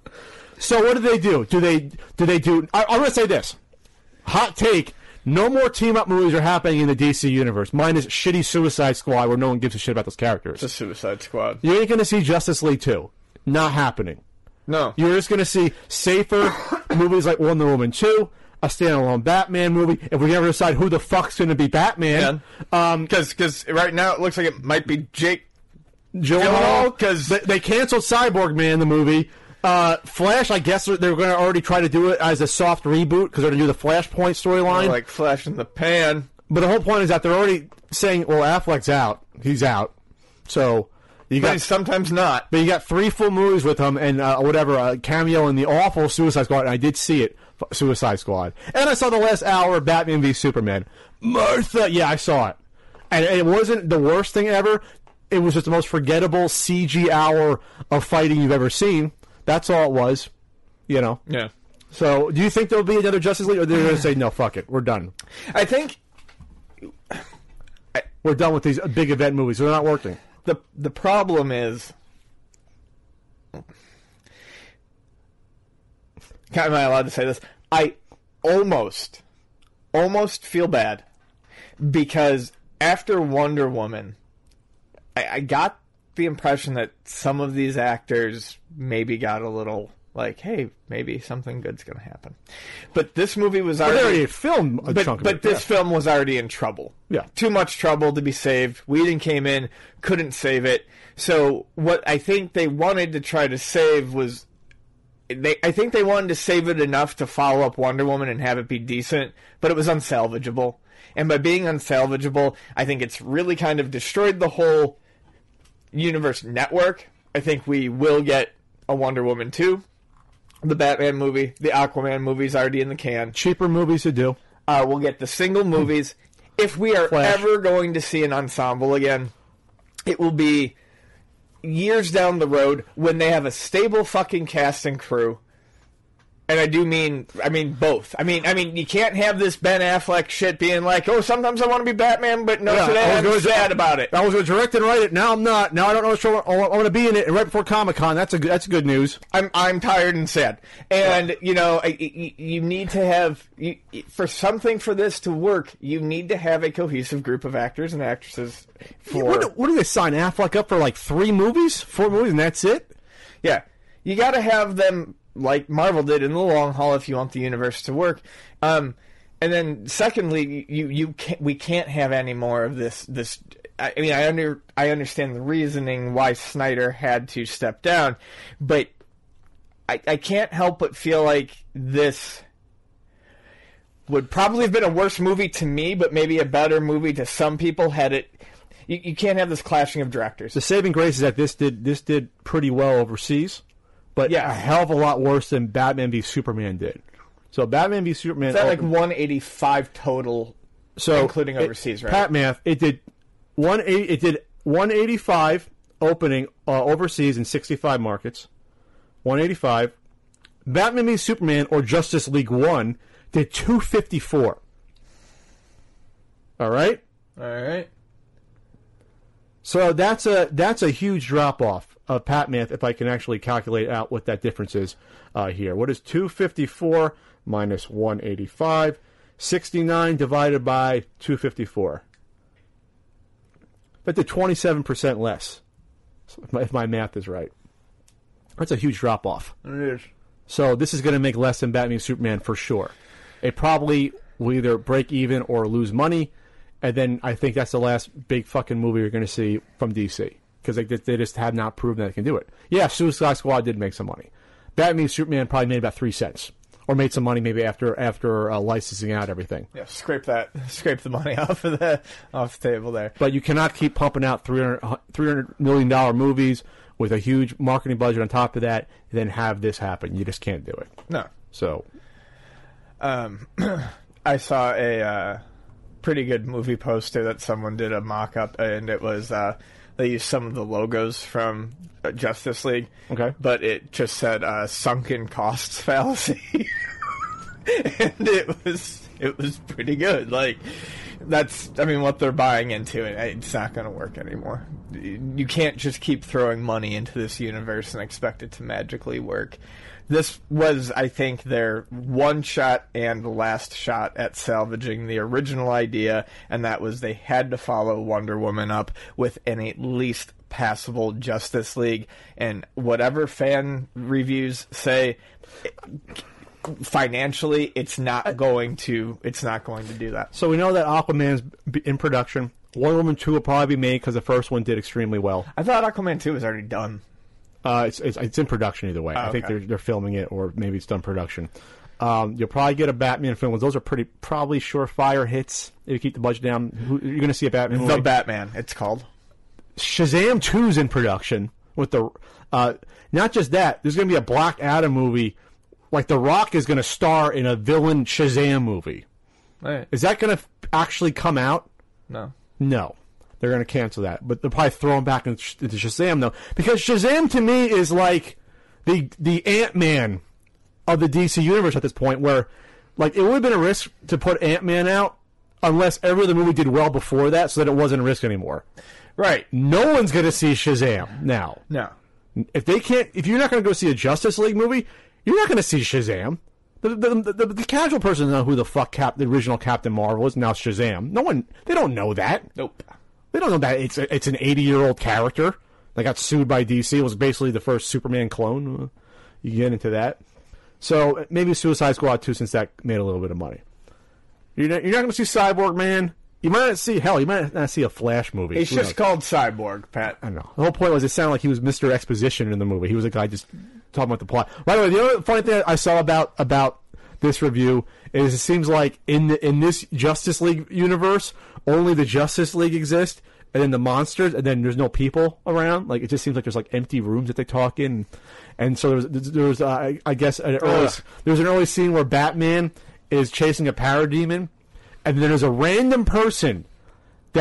So what do they do? Do they do? I'm going to say this. Hot take. No more team-up movies are happening in the DC universe. Mine is shitty Suicide Squad where no one gives a shit about those characters. It's a Suicide Squad. You ain't going to see Justice League 2. Not happening. No. You're just going to see safer movies like Wonder Woman 2, a standalone Batman movie. If we ever decide who the fuck's going to be Batman. Because right now it looks like it might be Jake Gyllenhaal. Because they canceled Cyborg Man, the movie. Flash, I guess they're going to already try to do it as a soft reboot because they're going to do the Flashpoint storyline. Like Flash in the pan. But the whole point is that they're already saying, well, Affleck's out. He's out. So you got sometimes not. But you got 3 full movies with him and a cameo in the awful Suicide Squad. And I did see it, Suicide Squad. And I saw the last hour of Batman v Superman. Martha! Yeah, I saw it. And it wasn't the worst thing ever. It was just the most forgettable CG hour of fighting you've ever seen. That's all it was, you know. Yeah. So, do you think there'll be another Justice League, or they're going to say, no, fuck it, we're done? I think we're done with these big event movies. They're not working. The problem is, am I allowed to say this? I almost feel bad because after Wonder Woman, I got the impression that some of these actors maybe got a little like, hey, maybe something good's going to happen. But this movie was already filmed a chunk of it. But this film was already in trouble. Yeah. Too much trouble to be saved. Whedon came in, couldn't save it. So what I think they wanted to try to save was I think they wanted to save it enough to follow up Wonder Woman and have it be decent, but it was unsalvageable. And by being unsalvageable, I think it's really kind of destroyed the whole universe network. I think we will get a Wonder Woman 2, the Batman movie, the Aquaman movie's already in the can. Cheaper movies to do. We'll get the single movies. If we are Flash. ever going to see an ensemble again, it will be years down the road when they have a stable fucking cast and crew. And I mean both. I mean, you can't have this Ben Affleck shit being like, oh, sometimes I want to be Batman, but no, today I'm sad about it. I was going to direct and write it. Now I'm not. Now I don't know what show I want to be in it. And right before Comic-Con, that's good news. I'm tired and sad. And, you need to have, for something for this to work, you need to have a cohesive group of actors and actresses What do they sign Affleck up for, like 4 movies, and that's it? Yeah. You got to have them like Marvel did in the long haul if you want the universe to work. And then secondly, we can't have any more of this. I mean, I understand the reasoning why Snyder had to step down, but I can't help but feel like this would probably have been a worse movie to me, but maybe a better movie to some people had it. You can't have this clashing of directors. The saving grace is that this did pretty well overseas. But a hell of a lot worse than Batman v Superman did. So Batman v Superman... Is that like 185 total, including overseas, right? Pat math, it did 185 opening overseas in 65 markets. 185. Batman v Superman or Justice League 1 did 254. All right? All right. So that's a huge drop-off of Pat math, if I can actually calculate out what that difference is here. What is 254 minus 185? 69 divided by 254. That did 27% less, if my math is right. That's a huge drop-off. It is. So this is going to make less than Batman v Superman for sure. It probably will either break even or lose money, and then I think that's the last big fucking movie you're going to see from DC. Because they just have not proven that they can do it. Yeah, Suicide Squad did make some money. Batman v Superman probably made about 3 cents. Or made some money maybe after licensing out everything. Yeah, scrape the money off the table there. But you cannot keep pumping out $300 million movies with a huge marketing budget on top of that, and then have this happen. You just can't do it. No. So, I saw a pretty good movie poster that someone did a mock-up, and it was... They used some of the logos from Justice League. Okay. But it just said sunken costs fallacy. And it was pretty good. Like, that's, what they're buying into, and it's not going to work anymore. You can't just keep throwing money into this universe and expect it to magically work. This was, I think, their one shot and last shot at salvaging the original idea, and that was they had to follow Wonder Woman up with an at least passable Justice League. And whatever fan reviews say, financially, it's not going to do that. So we know that Aquaman's in production. Wonder Woman 2 will probably be made because the first one did extremely well. I thought Aquaman 2 was already done. It's in production either way. I think they're filming it, or maybe it's done production. You'll probably get a Batman film. Those are probably surefire hits if you keep the budget down. You're going to see a Batman movie. The Batman, it's called. Shazam 2's in production with the. Not just that. There's going to be a Black Adam movie. Like The Rock is going to star in a villain Shazam movie. Right. Is that going to actually come out? No. They're going to cancel that, but they'll probably throw him back into Shazam, though. Because Shazam, to me, is like the Ant-Man of the DC universe at this point, where like it would have been a risk to put Ant-Man out unless every other movie did well before that, so that it wasn't a risk anymore. Right. No one's going to see Shazam now. No. If you're not going to go see a Justice League movie, you're not going to see Shazam. The casual person doesn't know who the fuck the original Captain Marvel is. Now it's Shazam. They don't know that. Nope. They don't know that it's an 80-year-old character that got sued by DC. It was basically the first Superman clone. You get into that. So maybe Suicide Squad 2, since that made a little bit of money. You're not going to see Cyborg Man. You might not see a Flash movie. It's just called Cyborg, Pat. I don't know. The whole point was it sounded like he was Mr. Exposition in the movie. He was a guy just talking about the plot. By the way, the other funny thing I saw about this review is it seems like in this Justice League universe, only the Justice League exists, and then the monsters, and then there's no people around. Like, it just seems like there's like empty rooms that they talk in, and so there's I guess there's an early scene where Batman is chasing a parademon, and then there's a random person that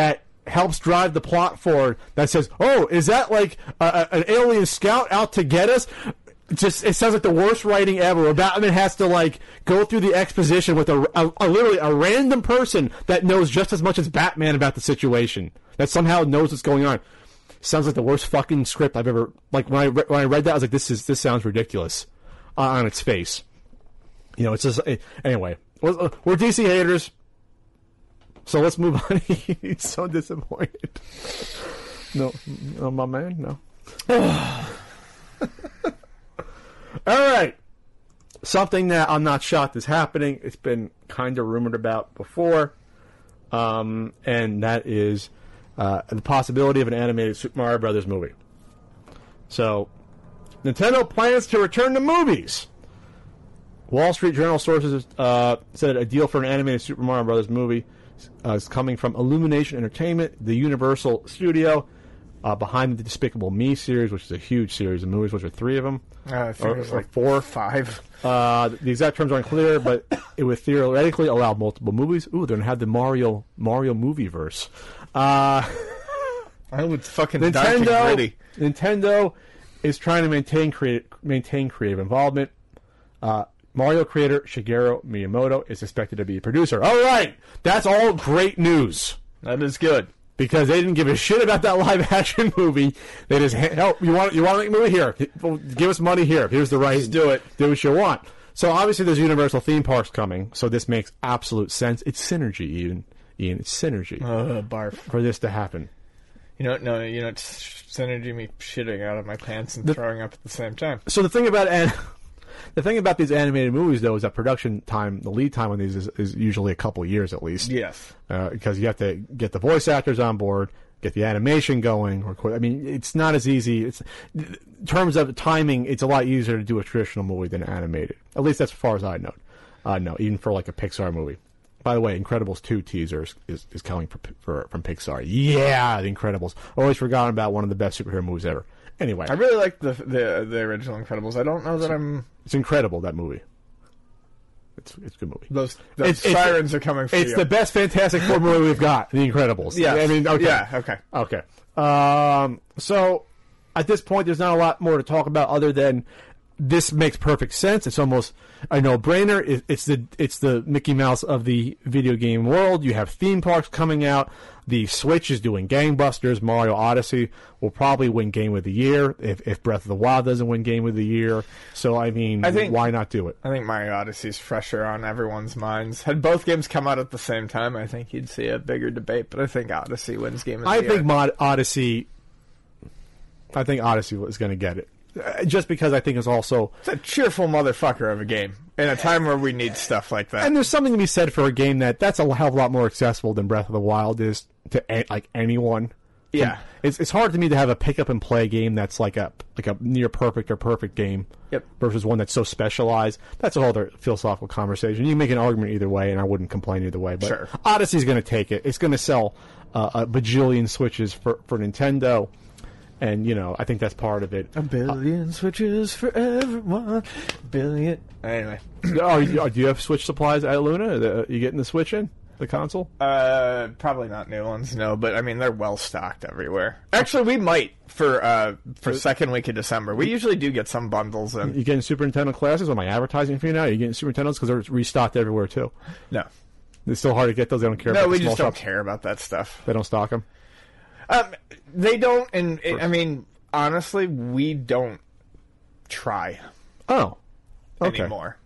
helps drive the plot forward that says, "Oh, is that like an alien scout out to get us?" Just it sounds like the worst writing ever. Where Batman has to like go through the exposition with a literally a random person that knows just as much as Batman about the situation, that somehow knows what's going on. Sounds like the worst fucking script I've ever like. When I read that, I was like, this sounds ridiculous on its face. You know, it's just anyway. We're DC haters, so let's move on. He's so disappointed. No, my man, no. All right. Something that I'm not shocked is happening. It's been kind of rumored about before. And that is the possibility of an animated Super Mario Brothers movie. So, Nintendo plans to return to movies. Wall Street Journal sources said a deal for an animated Super Mario Brothers movie is coming from Illumination Entertainment, the Universal studio, behind the Despicable Me series, which is a huge series of movies, which are 3 of them. I think it was like 4 or 5. The exact terms aren't clear, but it would theoretically allow multiple movies. Ooh, they're going to have the Mario movie verse. I would fucking Nintendo is trying to maintain creative involvement. Mario creator Shigeru Miyamoto is expected to be a producer. All right, that's all great news. That is good. Because they didn't give a shit about that live action movie. They just, you want to make a movie? Here, give us money here. Here's the right. Just do it. Do what you want. So obviously there's Universal theme parks coming. So this makes absolute sense. It's synergy, Ian. It's synergy. Barf. For this to happen. It's synergy me shitting out of my pants and throwing up at the same time. So the thing about these animated movies, though, is that production time, the lead time on these is usually a couple years at least. Yes. Because you have to get the voice actors on board, get the animation going. I mean, it's not as easy. In terms of timing, it's a lot easier to do a traditional movie than animated. At least that's as far as I know. No, even for like a Pixar movie. By the way, Incredibles 2 teaser is coming from Pixar. Yeah, The Incredibles. Always forgotten about one of the best superhero movies ever. Anyway, I really like the original Incredibles. I don't know that I'm. It's incredible, that movie. It's a good movie. Those sirens are coming for you. It's the best Fantastic Four movie we've got, The Incredibles. Yeah. I mean, okay. Yeah, okay. Okay. So, at this point, there's not a lot more to talk about other than this makes perfect sense. It's almost a no-brainer. It's the Mickey Mouse of the video game world. You have theme parks coming out. The Switch is doing gangbusters. Mario Odyssey will probably win Game of the Year if Breath of the Wild doesn't win Game of the Year. So, I mean, why not do it? I think Mario Odyssey's fresher on everyone's minds. Had both games come out at the same time, I think you'd see a bigger debate, but I think Odyssey wins Game of the Year. I think Odyssey is going to get it. Just because I think it's a cheerful motherfucker of a game in a time where we need stuff like that. And there's something to be said for a game that's a hell of a lot more accessible than Breath of the Wild is to like anyone. Yeah, it's hard to me to have a pick up and play game that's like a near perfect or perfect game. Yep. Versus one that's so specialized. That's a whole other philosophical conversation. You can make an argument either way, and I wouldn't complain either way. But sure. Odyssey's going to take it. It's going to sell a bajillion Switches for Nintendo. And, I think that's part of it. A billion Switches for everyone. Billion. Anyway. Do you have Switch supplies at Luna? You getting the Switch in? The console? Probably not new ones, no. But, I mean, they're well-stocked everywhere. Actually, we might for second week of December. We usually do get some bundles in. You getting Super Nintendo Classics? Am I advertising for you now? Are you getting Super Nintendos? Because they're restocked everywhere, too. No. It's still hard to get those. They don't care about No, we the small just don't shops. care about that stuff. They don't stock them? They don't, and I mean, honestly, we don't try. Oh, okay. Anymore.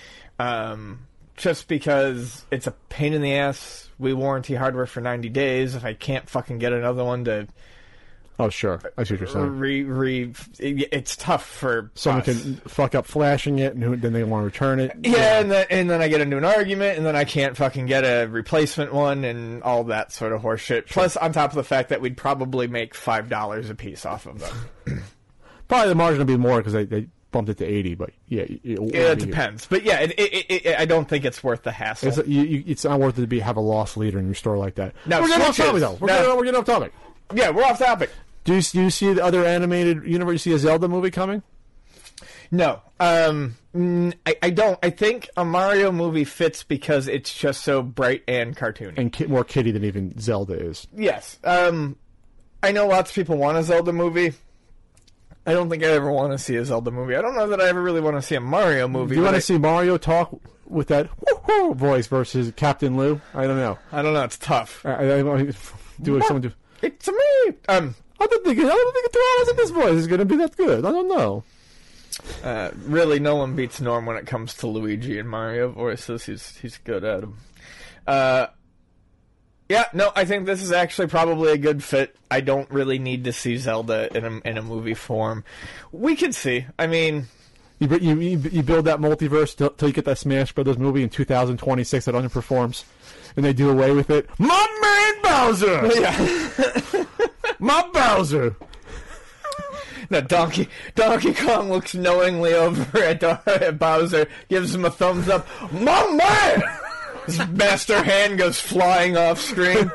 Just because it's a pain in the ass. We warranty hardware for 90 days. If I can't fucking get another one to... Oh, sure. I see what you're saying. It's tough for someone us. can fuck up flashing it, and then they want to return it. Yeah, and then I get into an argument, and then I can't fucking get a replacement one, and all that sort of horseshit. Sure. Plus, on top of the fact that we'd probably make $5 a piece off of them. Probably the margin would be more because they bumped it to 80, but yeah. It depends. But yeah, I don't think it's worth the hassle. It's not worth it to have a loss leader in your store like that. Now, we're getting off topic, though. We're getting off topic. Yeah, we're off topic. Do you see the other animated universe? You see a Zelda movie coming? No. I don't. I think a Mario movie fits because it's just so bright and cartoony. And more kiddie than even Zelda is. Yes. I know lots of people want a Zelda movie. I don't think I ever want to see a Zelda movie. I don't know that I ever really want to see a Mario movie. Do you want to see Mario talk with that woo-hoo voice versus Captain Lou? I don't know. I don't know. It's tough. Someone do. It's me. I don't think 2 hours in this voice is going to be that good. I don't know. Really, no one beats Norm when it comes to Luigi and Mario voices. He's good at them. Yeah, no, I think this is actually probably a good fit. I don't really need to see Zelda in a movie form. We can see. I mean, you build that multiverse till you get that Smash Brothers movie in 2026 that underperforms, and they do away with it. My man Bowser. Yeah, my Bowser. Now Donkey Kong looks knowingly over at Bowser, gives him a thumbs up. My man. His master hand goes flying off screen.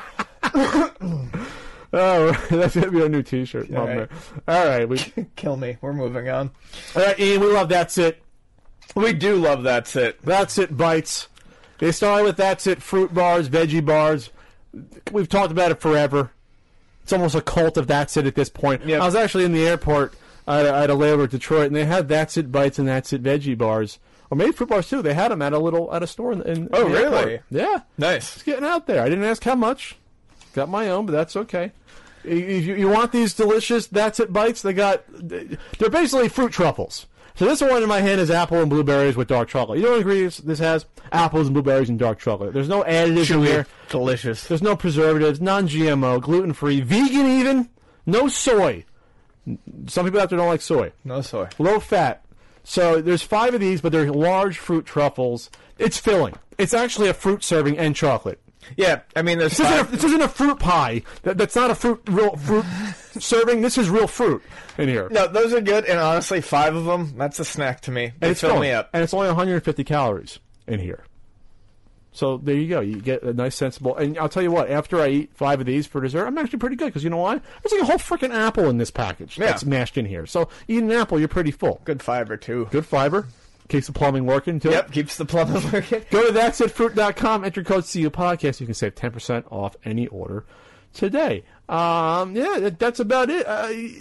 Oh, that's going to be our new T-shirt. All right. Kill me. We're moving on. All right, Ian, we love That's It. We do love That's It. That's It bites. They started with That's It fruit bars, veggie bars. We've talked about it forever. It's almost a cult of That's It at this point. Yep. I was actually in the airport at a layover at Detroit, and they had That's It bites and That's It veggie bars. Or maybe fruit bars too. They had them at a store in Oh, the really? airport. Yeah. Nice. It's getting out there. I didn't ask how much. Got my own, but that's okay. If you want these delicious That's It bites, they're basically fruit truffles. So this one in my hand is apple and blueberries with dark chocolate. You know what ingredients this has? Apples and blueberries and dark chocolate. There's no additives in here. Delicious. There's no preservatives, non-GMO, gluten-free, vegan even, no soy. Some people out there don't like soy. No soy. Low fat. So there's 5 of these, but they're large fruit truffles. It's filling. It's actually a fruit serving and chocolate. Yeah, I mean, this isn't a fruit pie. That's not a real fruit serving. This is real fruit in here. No, those are good, and honestly, 5 of them, that's a snack to me. They fill me up. And it's only 150 calories in here. So there you go. You get a nice, sensible. And I'll tell you what, after I eat 5 of these for dessert, I'm actually pretty good. Because you know why? There's like a whole freaking apple in this package that's mashed in here. So eating an apple, you're pretty full. Good fiber, too. Good fiber. Keeps the plumbing working, too. Yep, keeps the plumbing working. Go to that'sitfruit.com, enter code CU Podcast. You can save 10% off any order today. That's about it.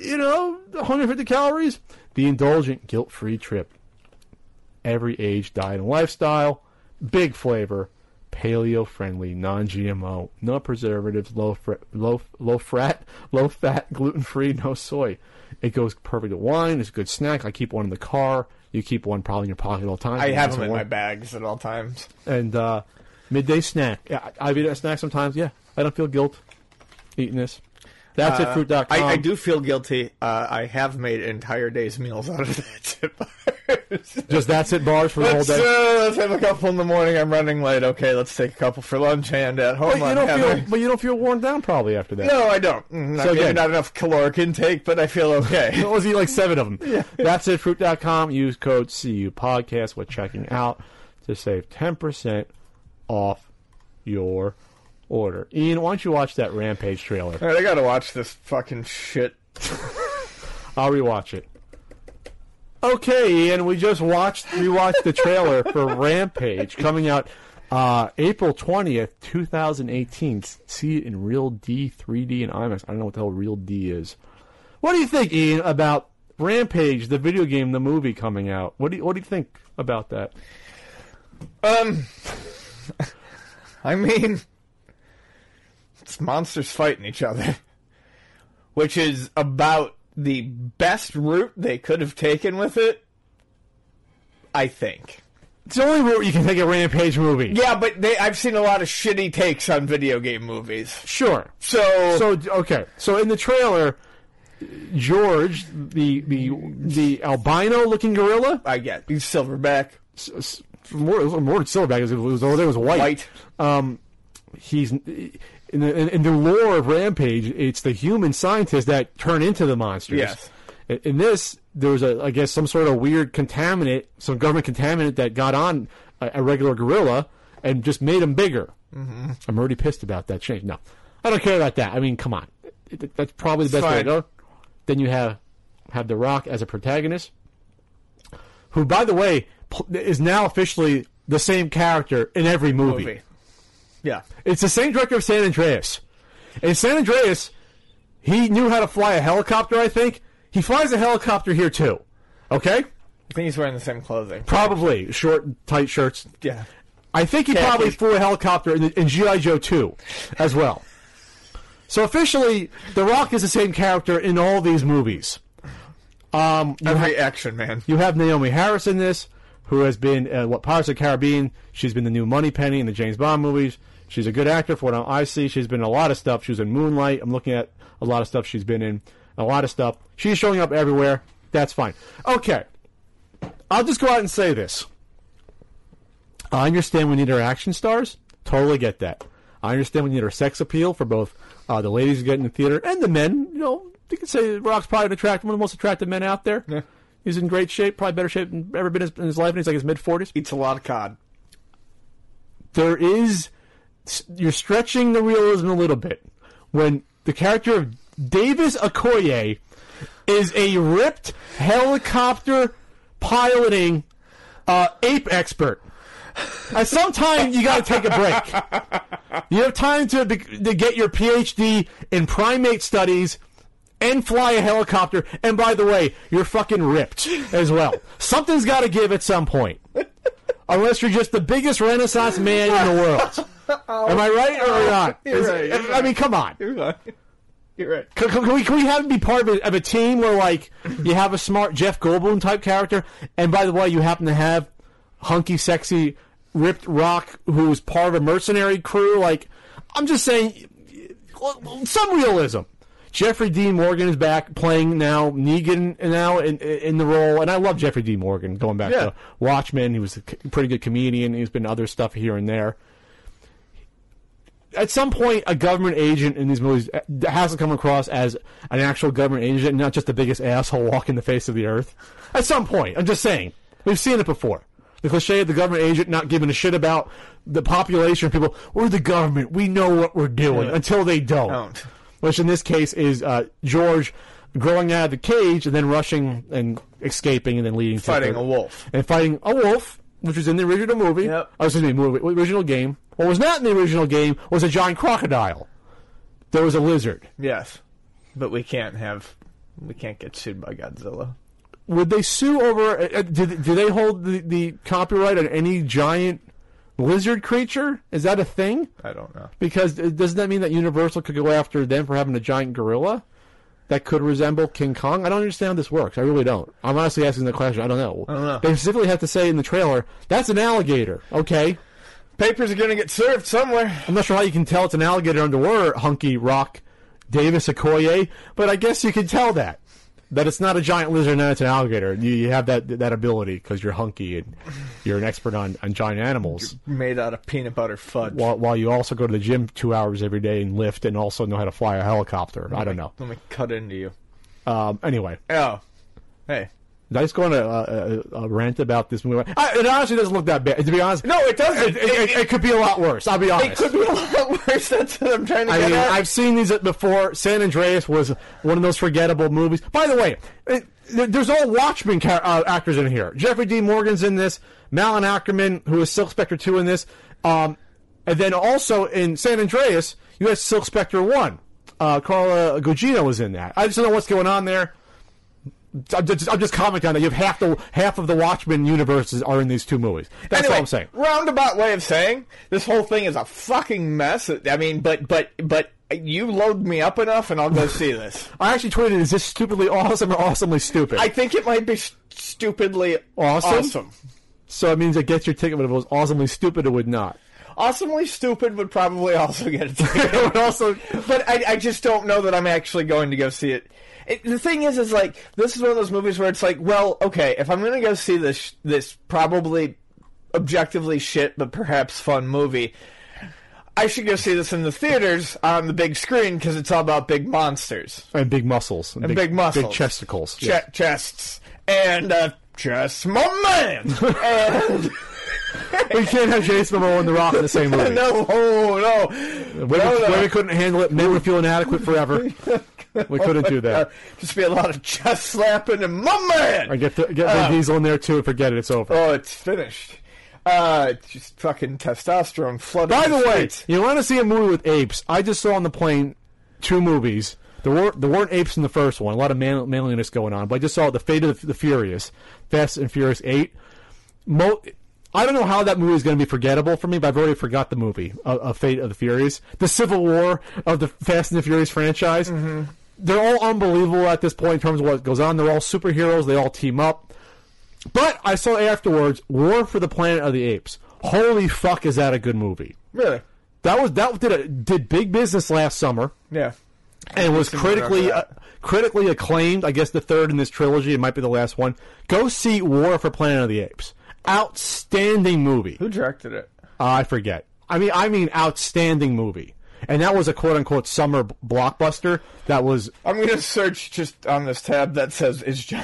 150 calories. The indulgent, guilt-free trip. Every age, diet, and lifestyle. Big flavor. Paleo-friendly, non-GMO, no preservatives, low fat, gluten-free, no soy. It goes perfect with wine. It's a good snack. I keep one in the car. You keep one probably in your pocket all the time. I have them in my bags at all times. And midday snack. Yeah, I eat a snack sometimes. Yeah, I don't feel guilt eating this. That's it, fruit.com. I do feel guilty. I have made entire day's meals out of That's It bars. Just That's It bars for the whole day? Let's have a couple in the morning. I'm running late. Okay, let's take a couple for lunch and at home. But you don't feel worn down probably after that. No, I don't. So maybe not enough caloric intake, but I feel okay. Let's eat like 7 of them. Yeah. That's it, fruit.com. Use code CU Podcast when checking out to save 10% off your order. Ian, why don't you watch that Rampage trailer? All right, I gotta watch this fucking shit. I'll rewatch it. Okay, Ian, we just rewatched the trailer for Rampage coming out April 20th, 2018. See it in Real D, 3D, and IMAX. I don't know what the hell Real D is. What do you think, Ian, about Rampage, the video game, the movie coming out? What do you think about that? I mean, it's monsters fighting each other, which is about the best route they could have taken with it, I think. It's the only route you can take a Rampage movie. Yeah, but I've seen a lot of shitty takes on video game movies. Sure. So okay. So in the trailer, George, the albino-looking gorilla, I get he's silverback. More than silverback. It was white. He's in the lore of Rampage. It's the human scientists that turn into the monsters. Yes. In this, there was I guess some sort of weird contaminant, some government contaminant that got on a regular gorilla and just made him bigger. Mm-hmm. I'm already pissed about that change. No, I don't care about that. I mean, come on, that's probably the best way to go. Then you have The Rock as a protagonist. who, by the way, is now officially the same character in every movie. Yeah. It's the same director of San Andreas. In San Andreas, he knew how to fly a helicopter, I think. He flies a helicopter here, too. Okay? I think he's wearing the same clothing. Probably. Short, tight shirts. Yeah. I think he probably flew a helicopter in G.I. Joe 2 as well. So officially, The Rock is the same character in all these movies. Every action man. You have Naomi Harris in this, who has been, Pirates of the Caribbean. She's been the new Moneypenny in the James Bond movies. She's a good actor for what I see. She's been in a lot of stuff. She was in Moonlight. I'm looking at a lot of stuff she's been in. A lot of stuff. She's showing up everywhere. That's fine. Okay. I'll just go out and say this. I understand we need our action stars. Totally get that. I understand we need our sex appeal for both the ladies who get in the theater and the men. You know, you can say Rock's probably one of the most attractive men out there. Yeah. He's in great shape, probably better shape than ever been in his life, and he's like his mid-40s. Eats a lot of cod. You're stretching the realism a little bit when the character of Davis Okoye is a ripped helicopter piloting ape expert. At some time, you got to take a break. You have time to get your PhD in primate studies and fly a helicopter. And by the way, you're fucking ripped as well. Something's got to give at some point. Unless you're just the biggest Renaissance man in the world. Am I right or not? You're right. I mean, come on. You're right. You're right. Can we have him be part of a team where, like, you have a smart Jeff Goldblum type character, and by the way, you happen to have hunky, sexy, ripped Rock who's part of a mercenary crew? Like, I'm just saying, some realism. Jeffrey Dean Morgan is back playing now Negan now in the role, and I love Jeffrey Dean Morgan. Going back to Watchmen, he was a pretty good comedian. He's been other stuff here and there. At some point, a government agent in these movies has to come across as an actual government agent, not just the biggest asshole walking the face of the earth. At some point, I'm just saying, we've seen it before. The cliche of the government agent not giving a shit about the population of people. We're the government. We know what we're doing until they don't. Which in this case is George growing out of the cage and then rushing and escaping and then leading fighting a wolf. And fighting a wolf, which was in the original movie. Yep. Oh, excuse me, original game. What was not in the original game was a giant crocodile. There was a lizard. Yes. But we can't get sued by Godzilla. Would they sue over... do they hold the copyright on any giant lizard creature? Is that a thing? I don't know. Because doesn't that mean that Universal could go after them for having a giant gorilla that could resemble King Kong? I don't understand how this works. I really don't. I'm honestly asking the question. I don't know. They specifically have to say in the trailer, that's an alligator. Okay. Papers are going to get served somewhere. I'm not sure how you can tell it's an alligator underwater, hunky Rock Davis Okoye, but I guess you can tell that it's not a giant lizard and it's an alligator. You have that ability because you're hunky and you're an expert on giant animals. You're made out of peanut butter fudge. While you also go to the gym 2 hours every day and lift and also know how to fly a helicopter. I don't know. Let me cut into you. Anyway. Oh. Hey. Did I just go on a rant about this movie? It honestly doesn't look that bad. To be honest, no, it doesn't. It could be a lot worse. I'll be honest. It could be a lot worse. That's what I'm trying to get at. I've seen these before. San Andreas was one of those forgettable movies. By the way, there's all Watchmen actors in here. Jeffrey Dean Morgan's in this. Malin Ackerman, who is Silk Spectre 2 in this. And then also in San Andreas, you had Silk Spectre 1. Carla Gugino was in that. I just don't know what's going on there. I'm just commenting on that. You have half of the Watchmen universes are in these two movies. That's all I'm saying. Roundabout way of saying this whole thing is a fucking mess. I mean, but you load me up enough, and I'll go see this. I actually tweeted: "Is this stupidly awesome or awesomely stupid?" I think it might be stupidly awesome. So it means it gets your ticket, but if it was awesomely stupid, it would not. Awesomely stupid would probably also get a ticket. But I just don't know that I'm actually going to go see it. The thing is like, this is one of those movies where it's like, well, okay, if I'm going to go see this probably objectively shit but perhaps fun movie, I should go see this in the theaters on the big screen because it's all about big monsters. And big muscles. And big muscles. Big chesticles. Chests. And chest, my man! And... We can't have Jason Momoa and The Rock in the same movie. No. Women couldn't handle it. Men would feel inadequate forever. We couldn't do that. Just be a lot of chest slapping and my man. I get Vin Diesel in there too and forget it. It's over. Oh, it's finished. Just fucking testosterone flooding. By the way, streets. you want to see a movie with apes? I just saw on the plane 2 movies. There weren't apes in the first one. A lot of manliness going on. But I just saw The Fate of the Furious, Fast and Furious 8. I don't know how that movie is going to be forgettable for me, but I've already forgot the movie of Fate of the Furious. The Civil War of the Fast and the Furious franchise. Mm-hmm. They're all unbelievable at this point in terms of what goes on. They're all superheroes. They all team up. But I saw afterwards War for the Planet of the Apes. Holy fuck, is that a good movie? Really? That did big business last summer. Yeah. And was critically acclaimed. I guess the third in this trilogy. It might be the last one. Go see War for Planet of the Apes. Outstanding movie. Who directed it? I forget. I mean, outstanding movie. And that was a quote-unquote summer blockbuster. That was... I'm going to search just on this tab that says, is John...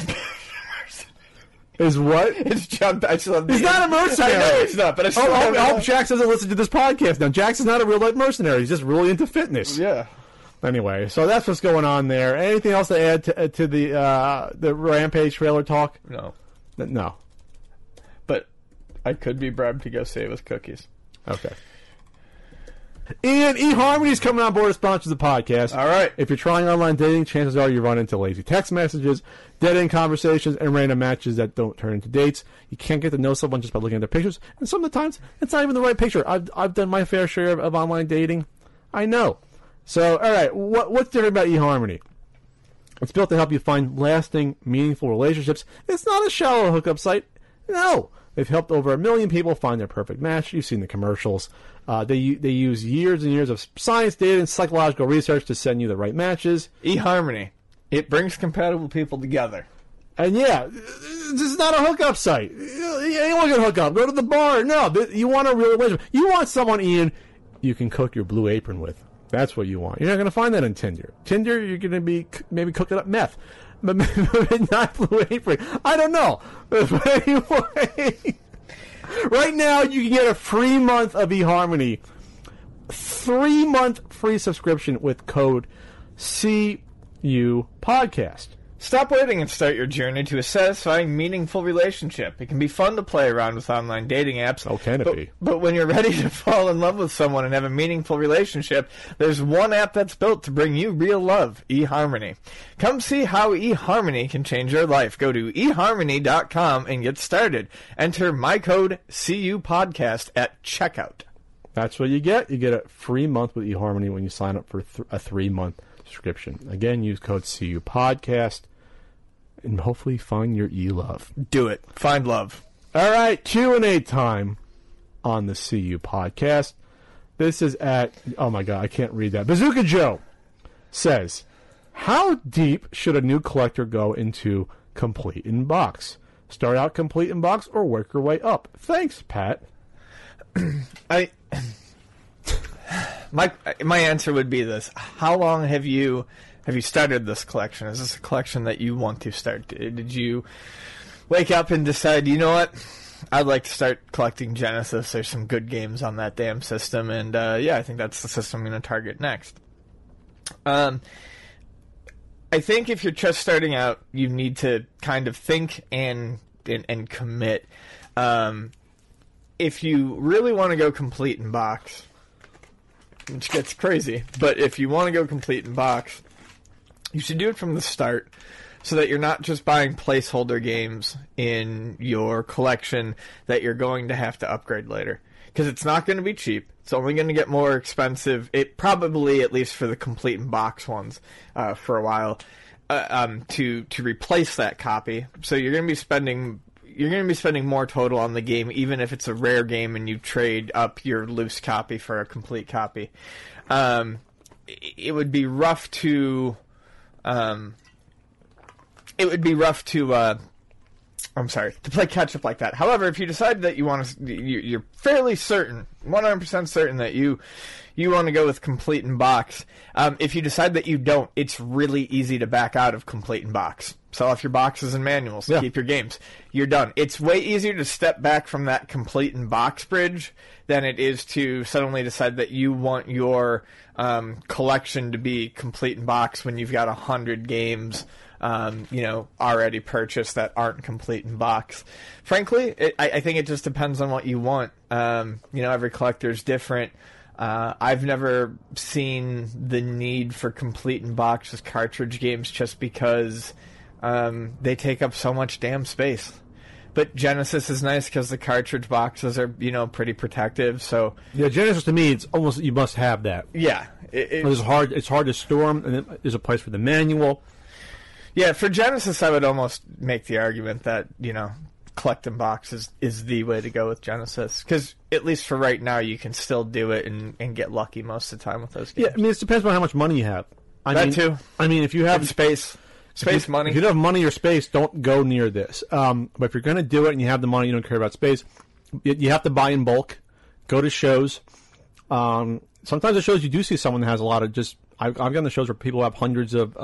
Is what? It's John... He's not a mercenary. I know he's not, but I hope Jax doesn't listen to this podcast now. Jax is not a real-life mercenary. He's just really into fitness. Yeah. Anyway, so that's what's going on there. Anything else to add to the Rampage trailer talk? No. No. But I could be bribed to go say it was cookies. Okay. And eHarmony is coming on board to sponsor the podcast. All right. If you're trying online dating, chances are you run into lazy text messages, dead-end conversations, and random matches that don't turn into dates. You can't get to know someone just by looking at their pictures. And some of the times, it's not even the right picture. I've done my fair share of online dating. I know. So, all right, what's different about eHarmony? It's built to help you find lasting, meaningful relationships. It's not a shallow hookup site. No. They've helped over 1 million people find their perfect match. You've seen the commercials. They use years and years of science, data, and psychological research to send you the right matches. eHarmony. It brings compatible people together. And yeah, this is not a hookup site. Anyone can hook up. Go to the bar. No, you want a real relationship. You want someone, Ian, you can cook your Blue Apron with. That's what you want. You're not going to find that on Tinder. Tinder, you're going to be maybe cooking up meth. But not Blue Apron. I don't know. But anyway, right now you can get a free month of eHarmony. 3-month free subscription with code CUPodcast. Stop waiting and start your journey to a satisfying, meaningful relationship. It can be fun to play around with online dating apps. Oh, can it be? But when you're ready to fall in love with someone and have a meaningful relationship, there's one app that's built to bring you real love, eHarmony. Come see how eHarmony can change your life. Go to eHarmony.com and get started. Enter my code CUPodcast at checkout. That's what you get. You get a free month with eHarmony when you sign up for a 3-month subscription. Again, use code CUPodcast. And hopefully find your e-love. Do it. Find love. All right, Q&A time on the CU podcast. This is at, oh my God, I can't read that. Bazooka Joe says, how deep should a new collector go into complete in box? Start out complete in box or work your way up? Thanks, Pat. My answer would be this. How long have you started this collection? Is this a collection that you want to start? Did you wake up and decide, you know what, I'd like to start collecting Genesis. There's some good games on that damn system, and I think that's the system I'm going to target next. I think if you're just starting out, you need to kind of think and commit. If you really want to go complete in box, which gets crazy, but if you want to go complete in box, you should do it from the start so that you're not just buying placeholder games in your collection that you're going to have to upgrade later. Because it's not going to be cheap. It's only going to get more expensive. It probably, at least for the complete in box ones, for a while, to replace that copy. So you're going to be spending more total on the game, even if it's a rare game and you trade up your loose copy for a complete copy. It would be rough to play catch up like that. However, if you decide that you want to, you're fairly certain, 100% certain that you want to go with complete in box. If you decide that you don't, it's really easy to back out of complete in box. Sell off your boxes and manuals. Yeah. Keep your games. You're done. It's way easier to step back from that complete in box bridge than it is to suddenly decide that you want your collection to be complete in box when you've got 100 games already purchased that aren't complete in box. Frankly, I think it just depends on what you want. Every collector is different. I've never seen the need for complete in box cartridge games just because they take up so much damn space. But Genesis is nice because the cartridge boxes are, pretty protective. So Yeah, Genesis to me, it's almost you must have that. yeah, It's hard to store them, and then there's a place for the manual. Yeah, for Genesis, I would almost make the argument that, collect in box is the way to go with Genesis. Because, at least for right now, you can still do it and get lucky most of the time with those games. Yeah, it depends on how much money you have. Too. If you have And space money. If you don't have money or space, don't go near this. But if you're going to do it and you have the money, you don't care about space, you have to buy in bulk, go to shows. Sometimes the shows you do see someone that has a lot of just... I've gone to shows where people have hundreds of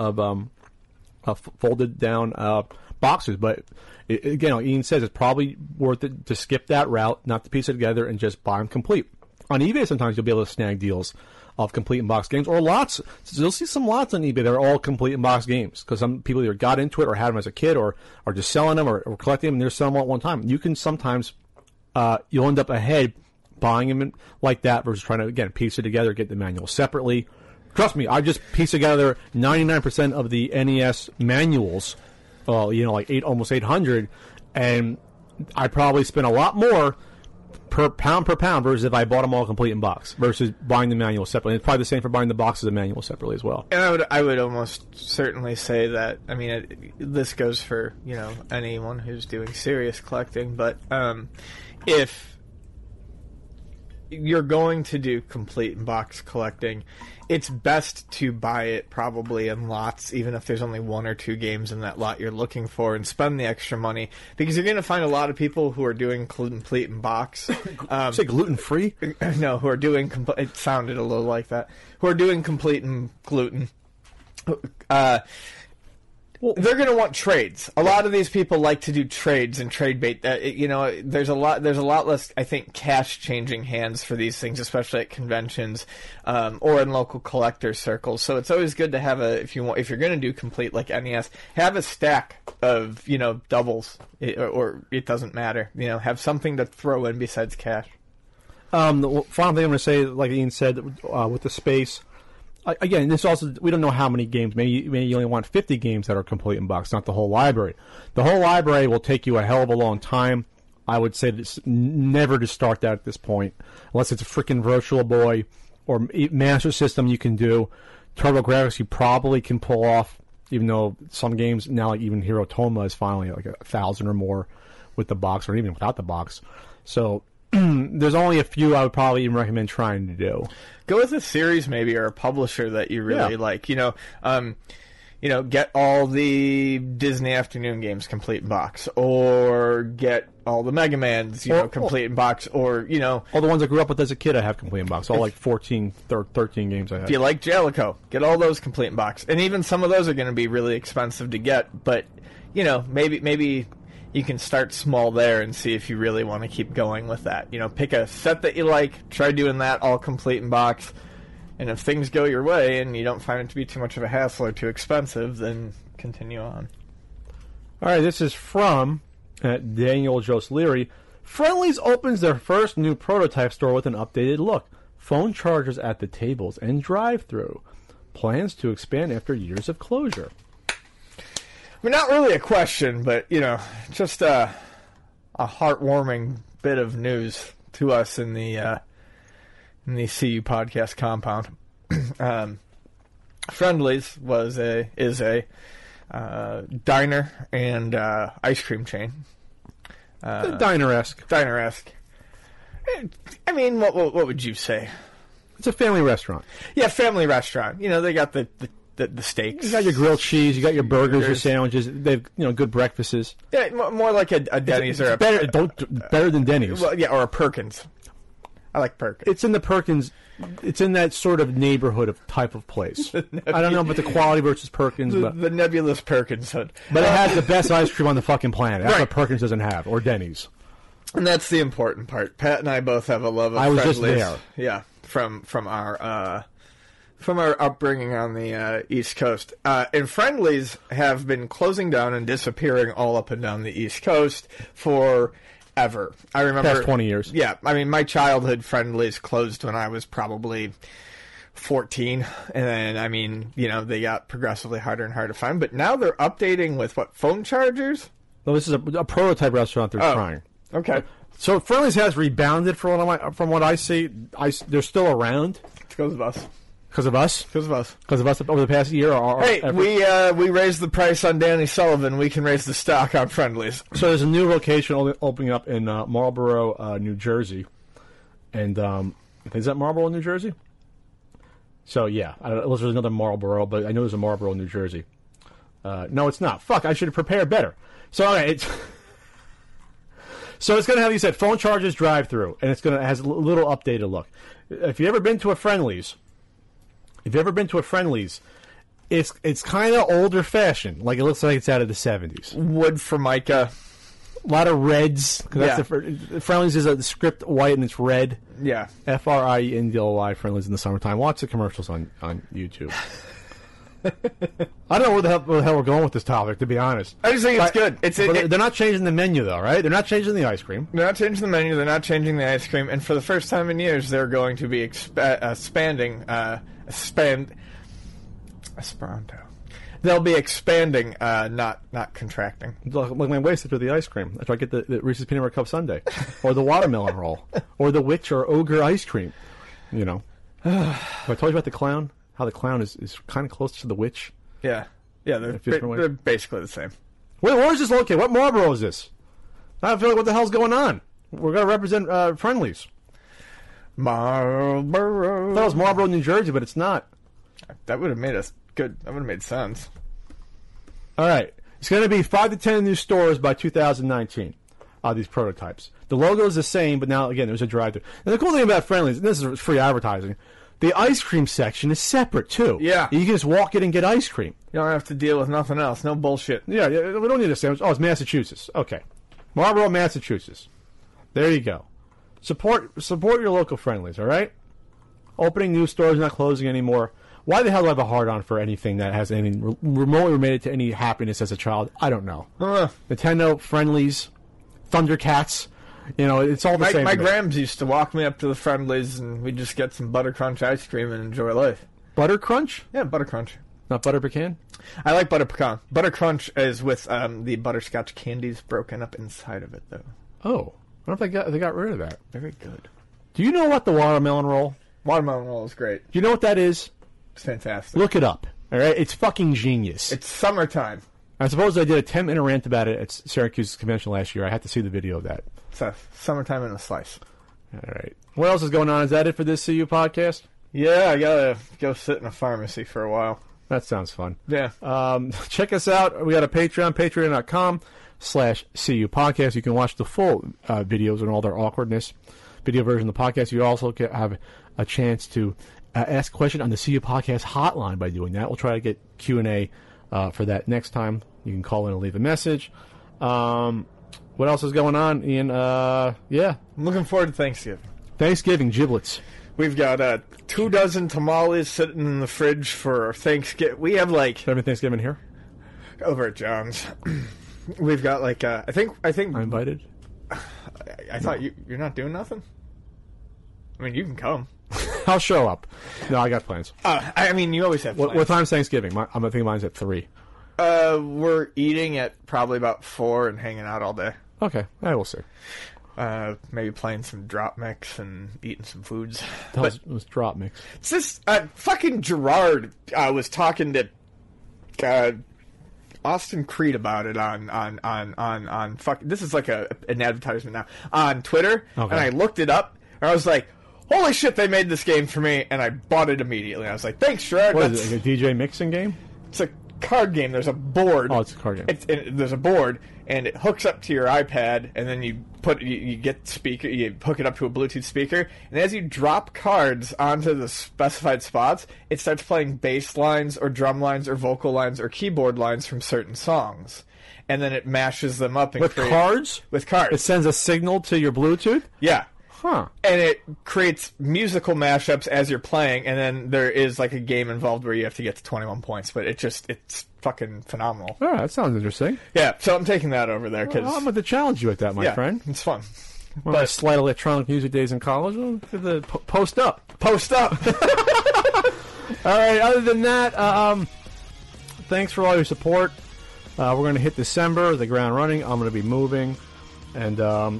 folded down boxes, but again, like Ian says, it's probably worth it to skip that route, not to piece it together, and just buy them complete. On eBay, sometimes you'll be able to snag deals of complete in box games, or lots. So you'll see some lots on eBay that are all complete in box games because some people either got into it or had them as a kid, or are just selling them or collecting them, and they're selling them all at one time. You can sometimes you'll end up ahead buying them like that versus trying to again piece it together, get the manual separately. Trust me, I just pieced together 99% of the NES manuals, almost 800, and I probably spent a lot more per pound versus if I bought them all complete in box versus buying the manual separately. It's probably the same for buying the boxes and manual separately as well. And I would almost certainly say that, this goes for, anyone who's doing serious collecting, but if you're going to do complete in box collecting, it's best to buy it probably in lots, even if there's only one or two games in that lot you're looking for, and spend the extra money, because you're going to find a lot of people who are doing complete in box. Say gluten-free? No, who are doing... It sounded a little like that. Who are doing complete in gluten. They're going to want trades. A lot of these people like to do trades and trade bait. There's a lot less, I think, cash changing hands for these things, especially at conventions or in local collector circles. So it's always good to have if you're going to do complete like NES, have a stack of doubles, or it doesn't matter. Have something to throw in besides cash. The final thing I'm going to say, like Ian said, with the space. Again, this also, we don't know how many games. Maybe you only want 50 games that are complete in box, not the whole library. The whole library will take you a hell of a long time. I would say never to start that at this point, unless it's a freaking Virtual Boy or Master System you can do. TurboGrafx you probably can pull off, even though some games now, like even Hero Toma is finally like 1,000 or more with the box, or even without the box. So there's only a few I would probably even recommend trying to do. Go with a series maybe, or a publisher that you really like. Get all the Disney Afternoon games complete in box, or get all the Mega Mans, complete in box, or all the ones I grew up with as a kid I have complete in box. All like 13 games I have. If you like Jellicoe, get all those complete in box, and even some of those are going to be really expensive to get. But maybe you can start small there and see if you really want to keep going with that. Pick a set that you like, try doing that all complete in box, and if things go your way and you don't find it to be too much of a hassle or too expensive, then continue on. All right, this is from Daniel Jose Leary. Friendly's opens their first new prototype store with an updated look. Phone chargers at the tables and drive-thru. Plans to expand after years of closure. Not really a question, but, just a heartwarming bit of news to us in the CU podcast compound. Friendly's is a diner and ice cream chain. Diner-esque. Diner-esque. I mean, what would you say? It's a family restaurant. Yeah, family restaurant. They got the steaks. You got your grilled cheese. You got your burgers, your sandwiches. They've good breakfasts. Yeah, more like a Denny's or better than Denny's. Well, yeah, or a Perkins. I like Perkins. It's in the Perkins. It's in that sort of neighborhood of type of place. I don't know about the quality versus Perkins, but the nebulous Perkins hood. it has the best ice cream on the fucking planet. That's Right. what Perkins doesn't have, or Denny's. And that's the important part. Pat and I both have a love of I was just Friendly's. there. Yeah, from our upbringing on the East Coast. And Friendly's have been closing down and disappearing all up and down the East Coast forever. I remember Past 20 years. Yeah, I mean, my childhood Friendly's closed when I was probably 14, and then, I mean, you know, they got progressively harder and harder to find. But now they're updating with what, phone chargers? No, this is a prototype restaurant they're trying. Okay, So Friendly's has rebounded from what I see. They're still around because of us. because of us. Because of us. Because of us over the past year. Hey, we raised the price on Danny Sullivan. We can raise the stock on Friendly's. So there's a new location opening up in Marlboro, New Jersey, and is that Marlboro, New Jersey? So yeah, I don't know if there's another Marlboro, but I know there's a Marlboro, New Jersey. No, it's not. Fuck, I should have prepared better. So all right, so it's going to have, you said, phone chargers drive-through, and it's going to has a little updated look. If you've ever been to a Friendly's, it's kind of older fashioned. Like, it looks like it's out of the 70s. Wood Formica. A lot of reds. 'Cause Yeah. that's the Friendly's is a script white and it's red. Yeah. FRIENDLY, Friendly's in the summertime. Watch the commercials on YouTube. I don't know where the hell we're going with this topic, to be honest. I just think it's good. They're not changing the menu, though, right? They're not changing the ice cream. They're not changing the menu. They're not changing the ice cream. And for the first time in years, they're going to be expanding. Esperanto. They'll be expanding, not contracting. Like my waist after the ice cream. After I get the Reese's Peanut Butter Cup sundae, or the watermelon roll, or the witch or ogre ice cream. You know. Have I told you about the clown? How the clown is kind of close to the witch. Yeah. Yeah, they're basically the same. Wait, where is this located? What Marlboro is this? I feel like, what the hell's going on? We're going to represent Friendly's. Marlboro. I thought it was Marlboro, New Jersey, but it's not. That would have made us good. That would have made sense. All right. It's going to be 5 to 10 new stores by 2019. These prototypes. The logo is the same, but now, again, there's a drive-thru. And the cool thing about Friendly's, and this is free advertising, the ice cream section is separate, too. Yeah. You can just walk in and get ice cream. You don't have to deal with nothing else. No bullshit. Yeah, we don't need a sandwich. Oh, it's Massachusetts. Okay. Marlboro, Massachusetts. There you go. Support your local Friendly's, all right? Opening new stores, not closing anymore. Why the hell do I have a hard-on for anything that has anything remotely related to any happiness as a child? I don't know. Nintendo, Friendly's, Thundercats. You know, it's all the same. My grams used to walk me up to the Friendly's, and we'd just get some Butter Crunch ice cream and enjoy life. Butter Crunch? Yeah, Butter Crunch. Not Butter Pecan? I like Butter Pecan. Butter Crunch is with the butterscotch candies broken up inside of it, though. Oh. I don't know if they got rid of that. Very good. Do you know what the watermelon roll? Watermelon roll is great. Do you know what that is? It's fantastic. Look it up. All right? It's fucking genius. It's summertime. I suppose I did a 10-minute rant about it at Syracuse convention last year. I had to see the video of that. It's summertime in a slice. All right. What else is going on? Is that it for this CU podcast? Yeah, I gotta go sit in a pharmacy for a while. That sounds fun. Yeah. Check us out. We got a Patreon, patreon.com/CU podcast. You can watch the full videos and all their awkwardness. Video version of the podcast. You also have a chance to ask a question on the CU podcast hotline by doing that. We'll try to get Q&A for that next time. You can call in and leave a message. What else is going on, Ian? Yeah. I'm looking forward to Thanksgiving. Thanksgiving, giblets. We've got 24 tamales sitting in the fridge for Thanksgiving. We have Having Thanksgiving here? over at John's. We've got I think I'm invited. I thought you're not doing nothing. I mean, you can come. I'll show up. No, I got plans. I mean, you always have plans. What time's Thanksgiving? I'm thinking mine's at 3. We're eating at probably about 4 and hanging out all day. Okay, I will see. Maybe playing some drop mix and eating some foods. That was drop mix. It's just fucking Gerard was talking to Austin Creed about it on fuck. This is like an advertisement now on Twitter, okay. And I looked it up, and I was like, "Holy shit! They made this game for me!" And I bought it immediately. I was like, "Thanks, Gerard." What is it? Like a DJ mixing game? It's a card game. There's a board. Oh, it's a card game. There's a board, and it hooks up to your iPad, and then you get speaker, you hook it up to a Bluetooth speaker, and as you drop cards onto the specified spots, it starts playing bass lines or drum lines or vocal lines or keyboard lines from certain songs. And then it mashes them up and With cards? With cards. It sends a signal to your Bluetooth? Yeah. Huh. And it creates musical mashups as you're playing, and then there is like a game involved where you have to get to 21 points, but it's fucking phenomenal. Oh, that sounds interesting. Yeah, so I'm taking that over there because I'm going to challenge you with that, my friend. It's fun. One of my slight electronic music days in college. Post up. Post up. All right, other than that, thanks for all your support. We're going to hit December, the ground running. I'm going to be moving. And,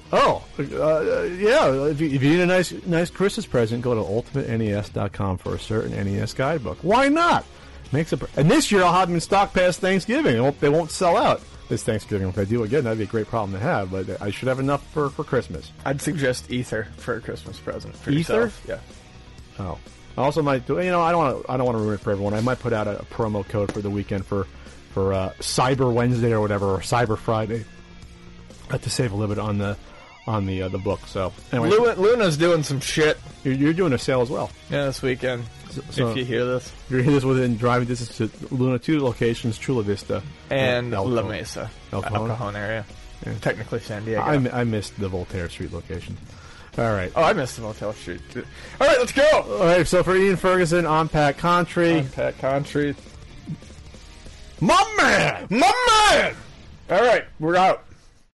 if you need a nice Christmas present, go to ultimatenes.com for a certain NES guidebook. Why not? And this year I'll have them in stock past Thanksgiving. They won't sell out this Thanksgiving. If I do again, that'd be a great problem to have, but I should have enough for Christmas. I'd suggest Ether for a Christmas present for Ether? yourself. Yeah. Oh. I also might do, I don't want to ruin it for everyone. I might put out a promo code for the weekend for Cyber Wednesday or whatever, or Cyber Friday. To save a little bit on the book. So anyway, Luna's doing some shit. You're doing a sale as well. Yeah, this weekend. So if you hear this, you're here this within driving distance to Luna, 2 locations: Chula Vista and La Mesa, El Cajon area. Yeah. Technically, San Diego. I missed the Voltaire Street location. All right. Oh, I missed the Motel Street. All right, let's go. All right. So for Ian Ferguson on Pat Contry, my man. All right, we're out.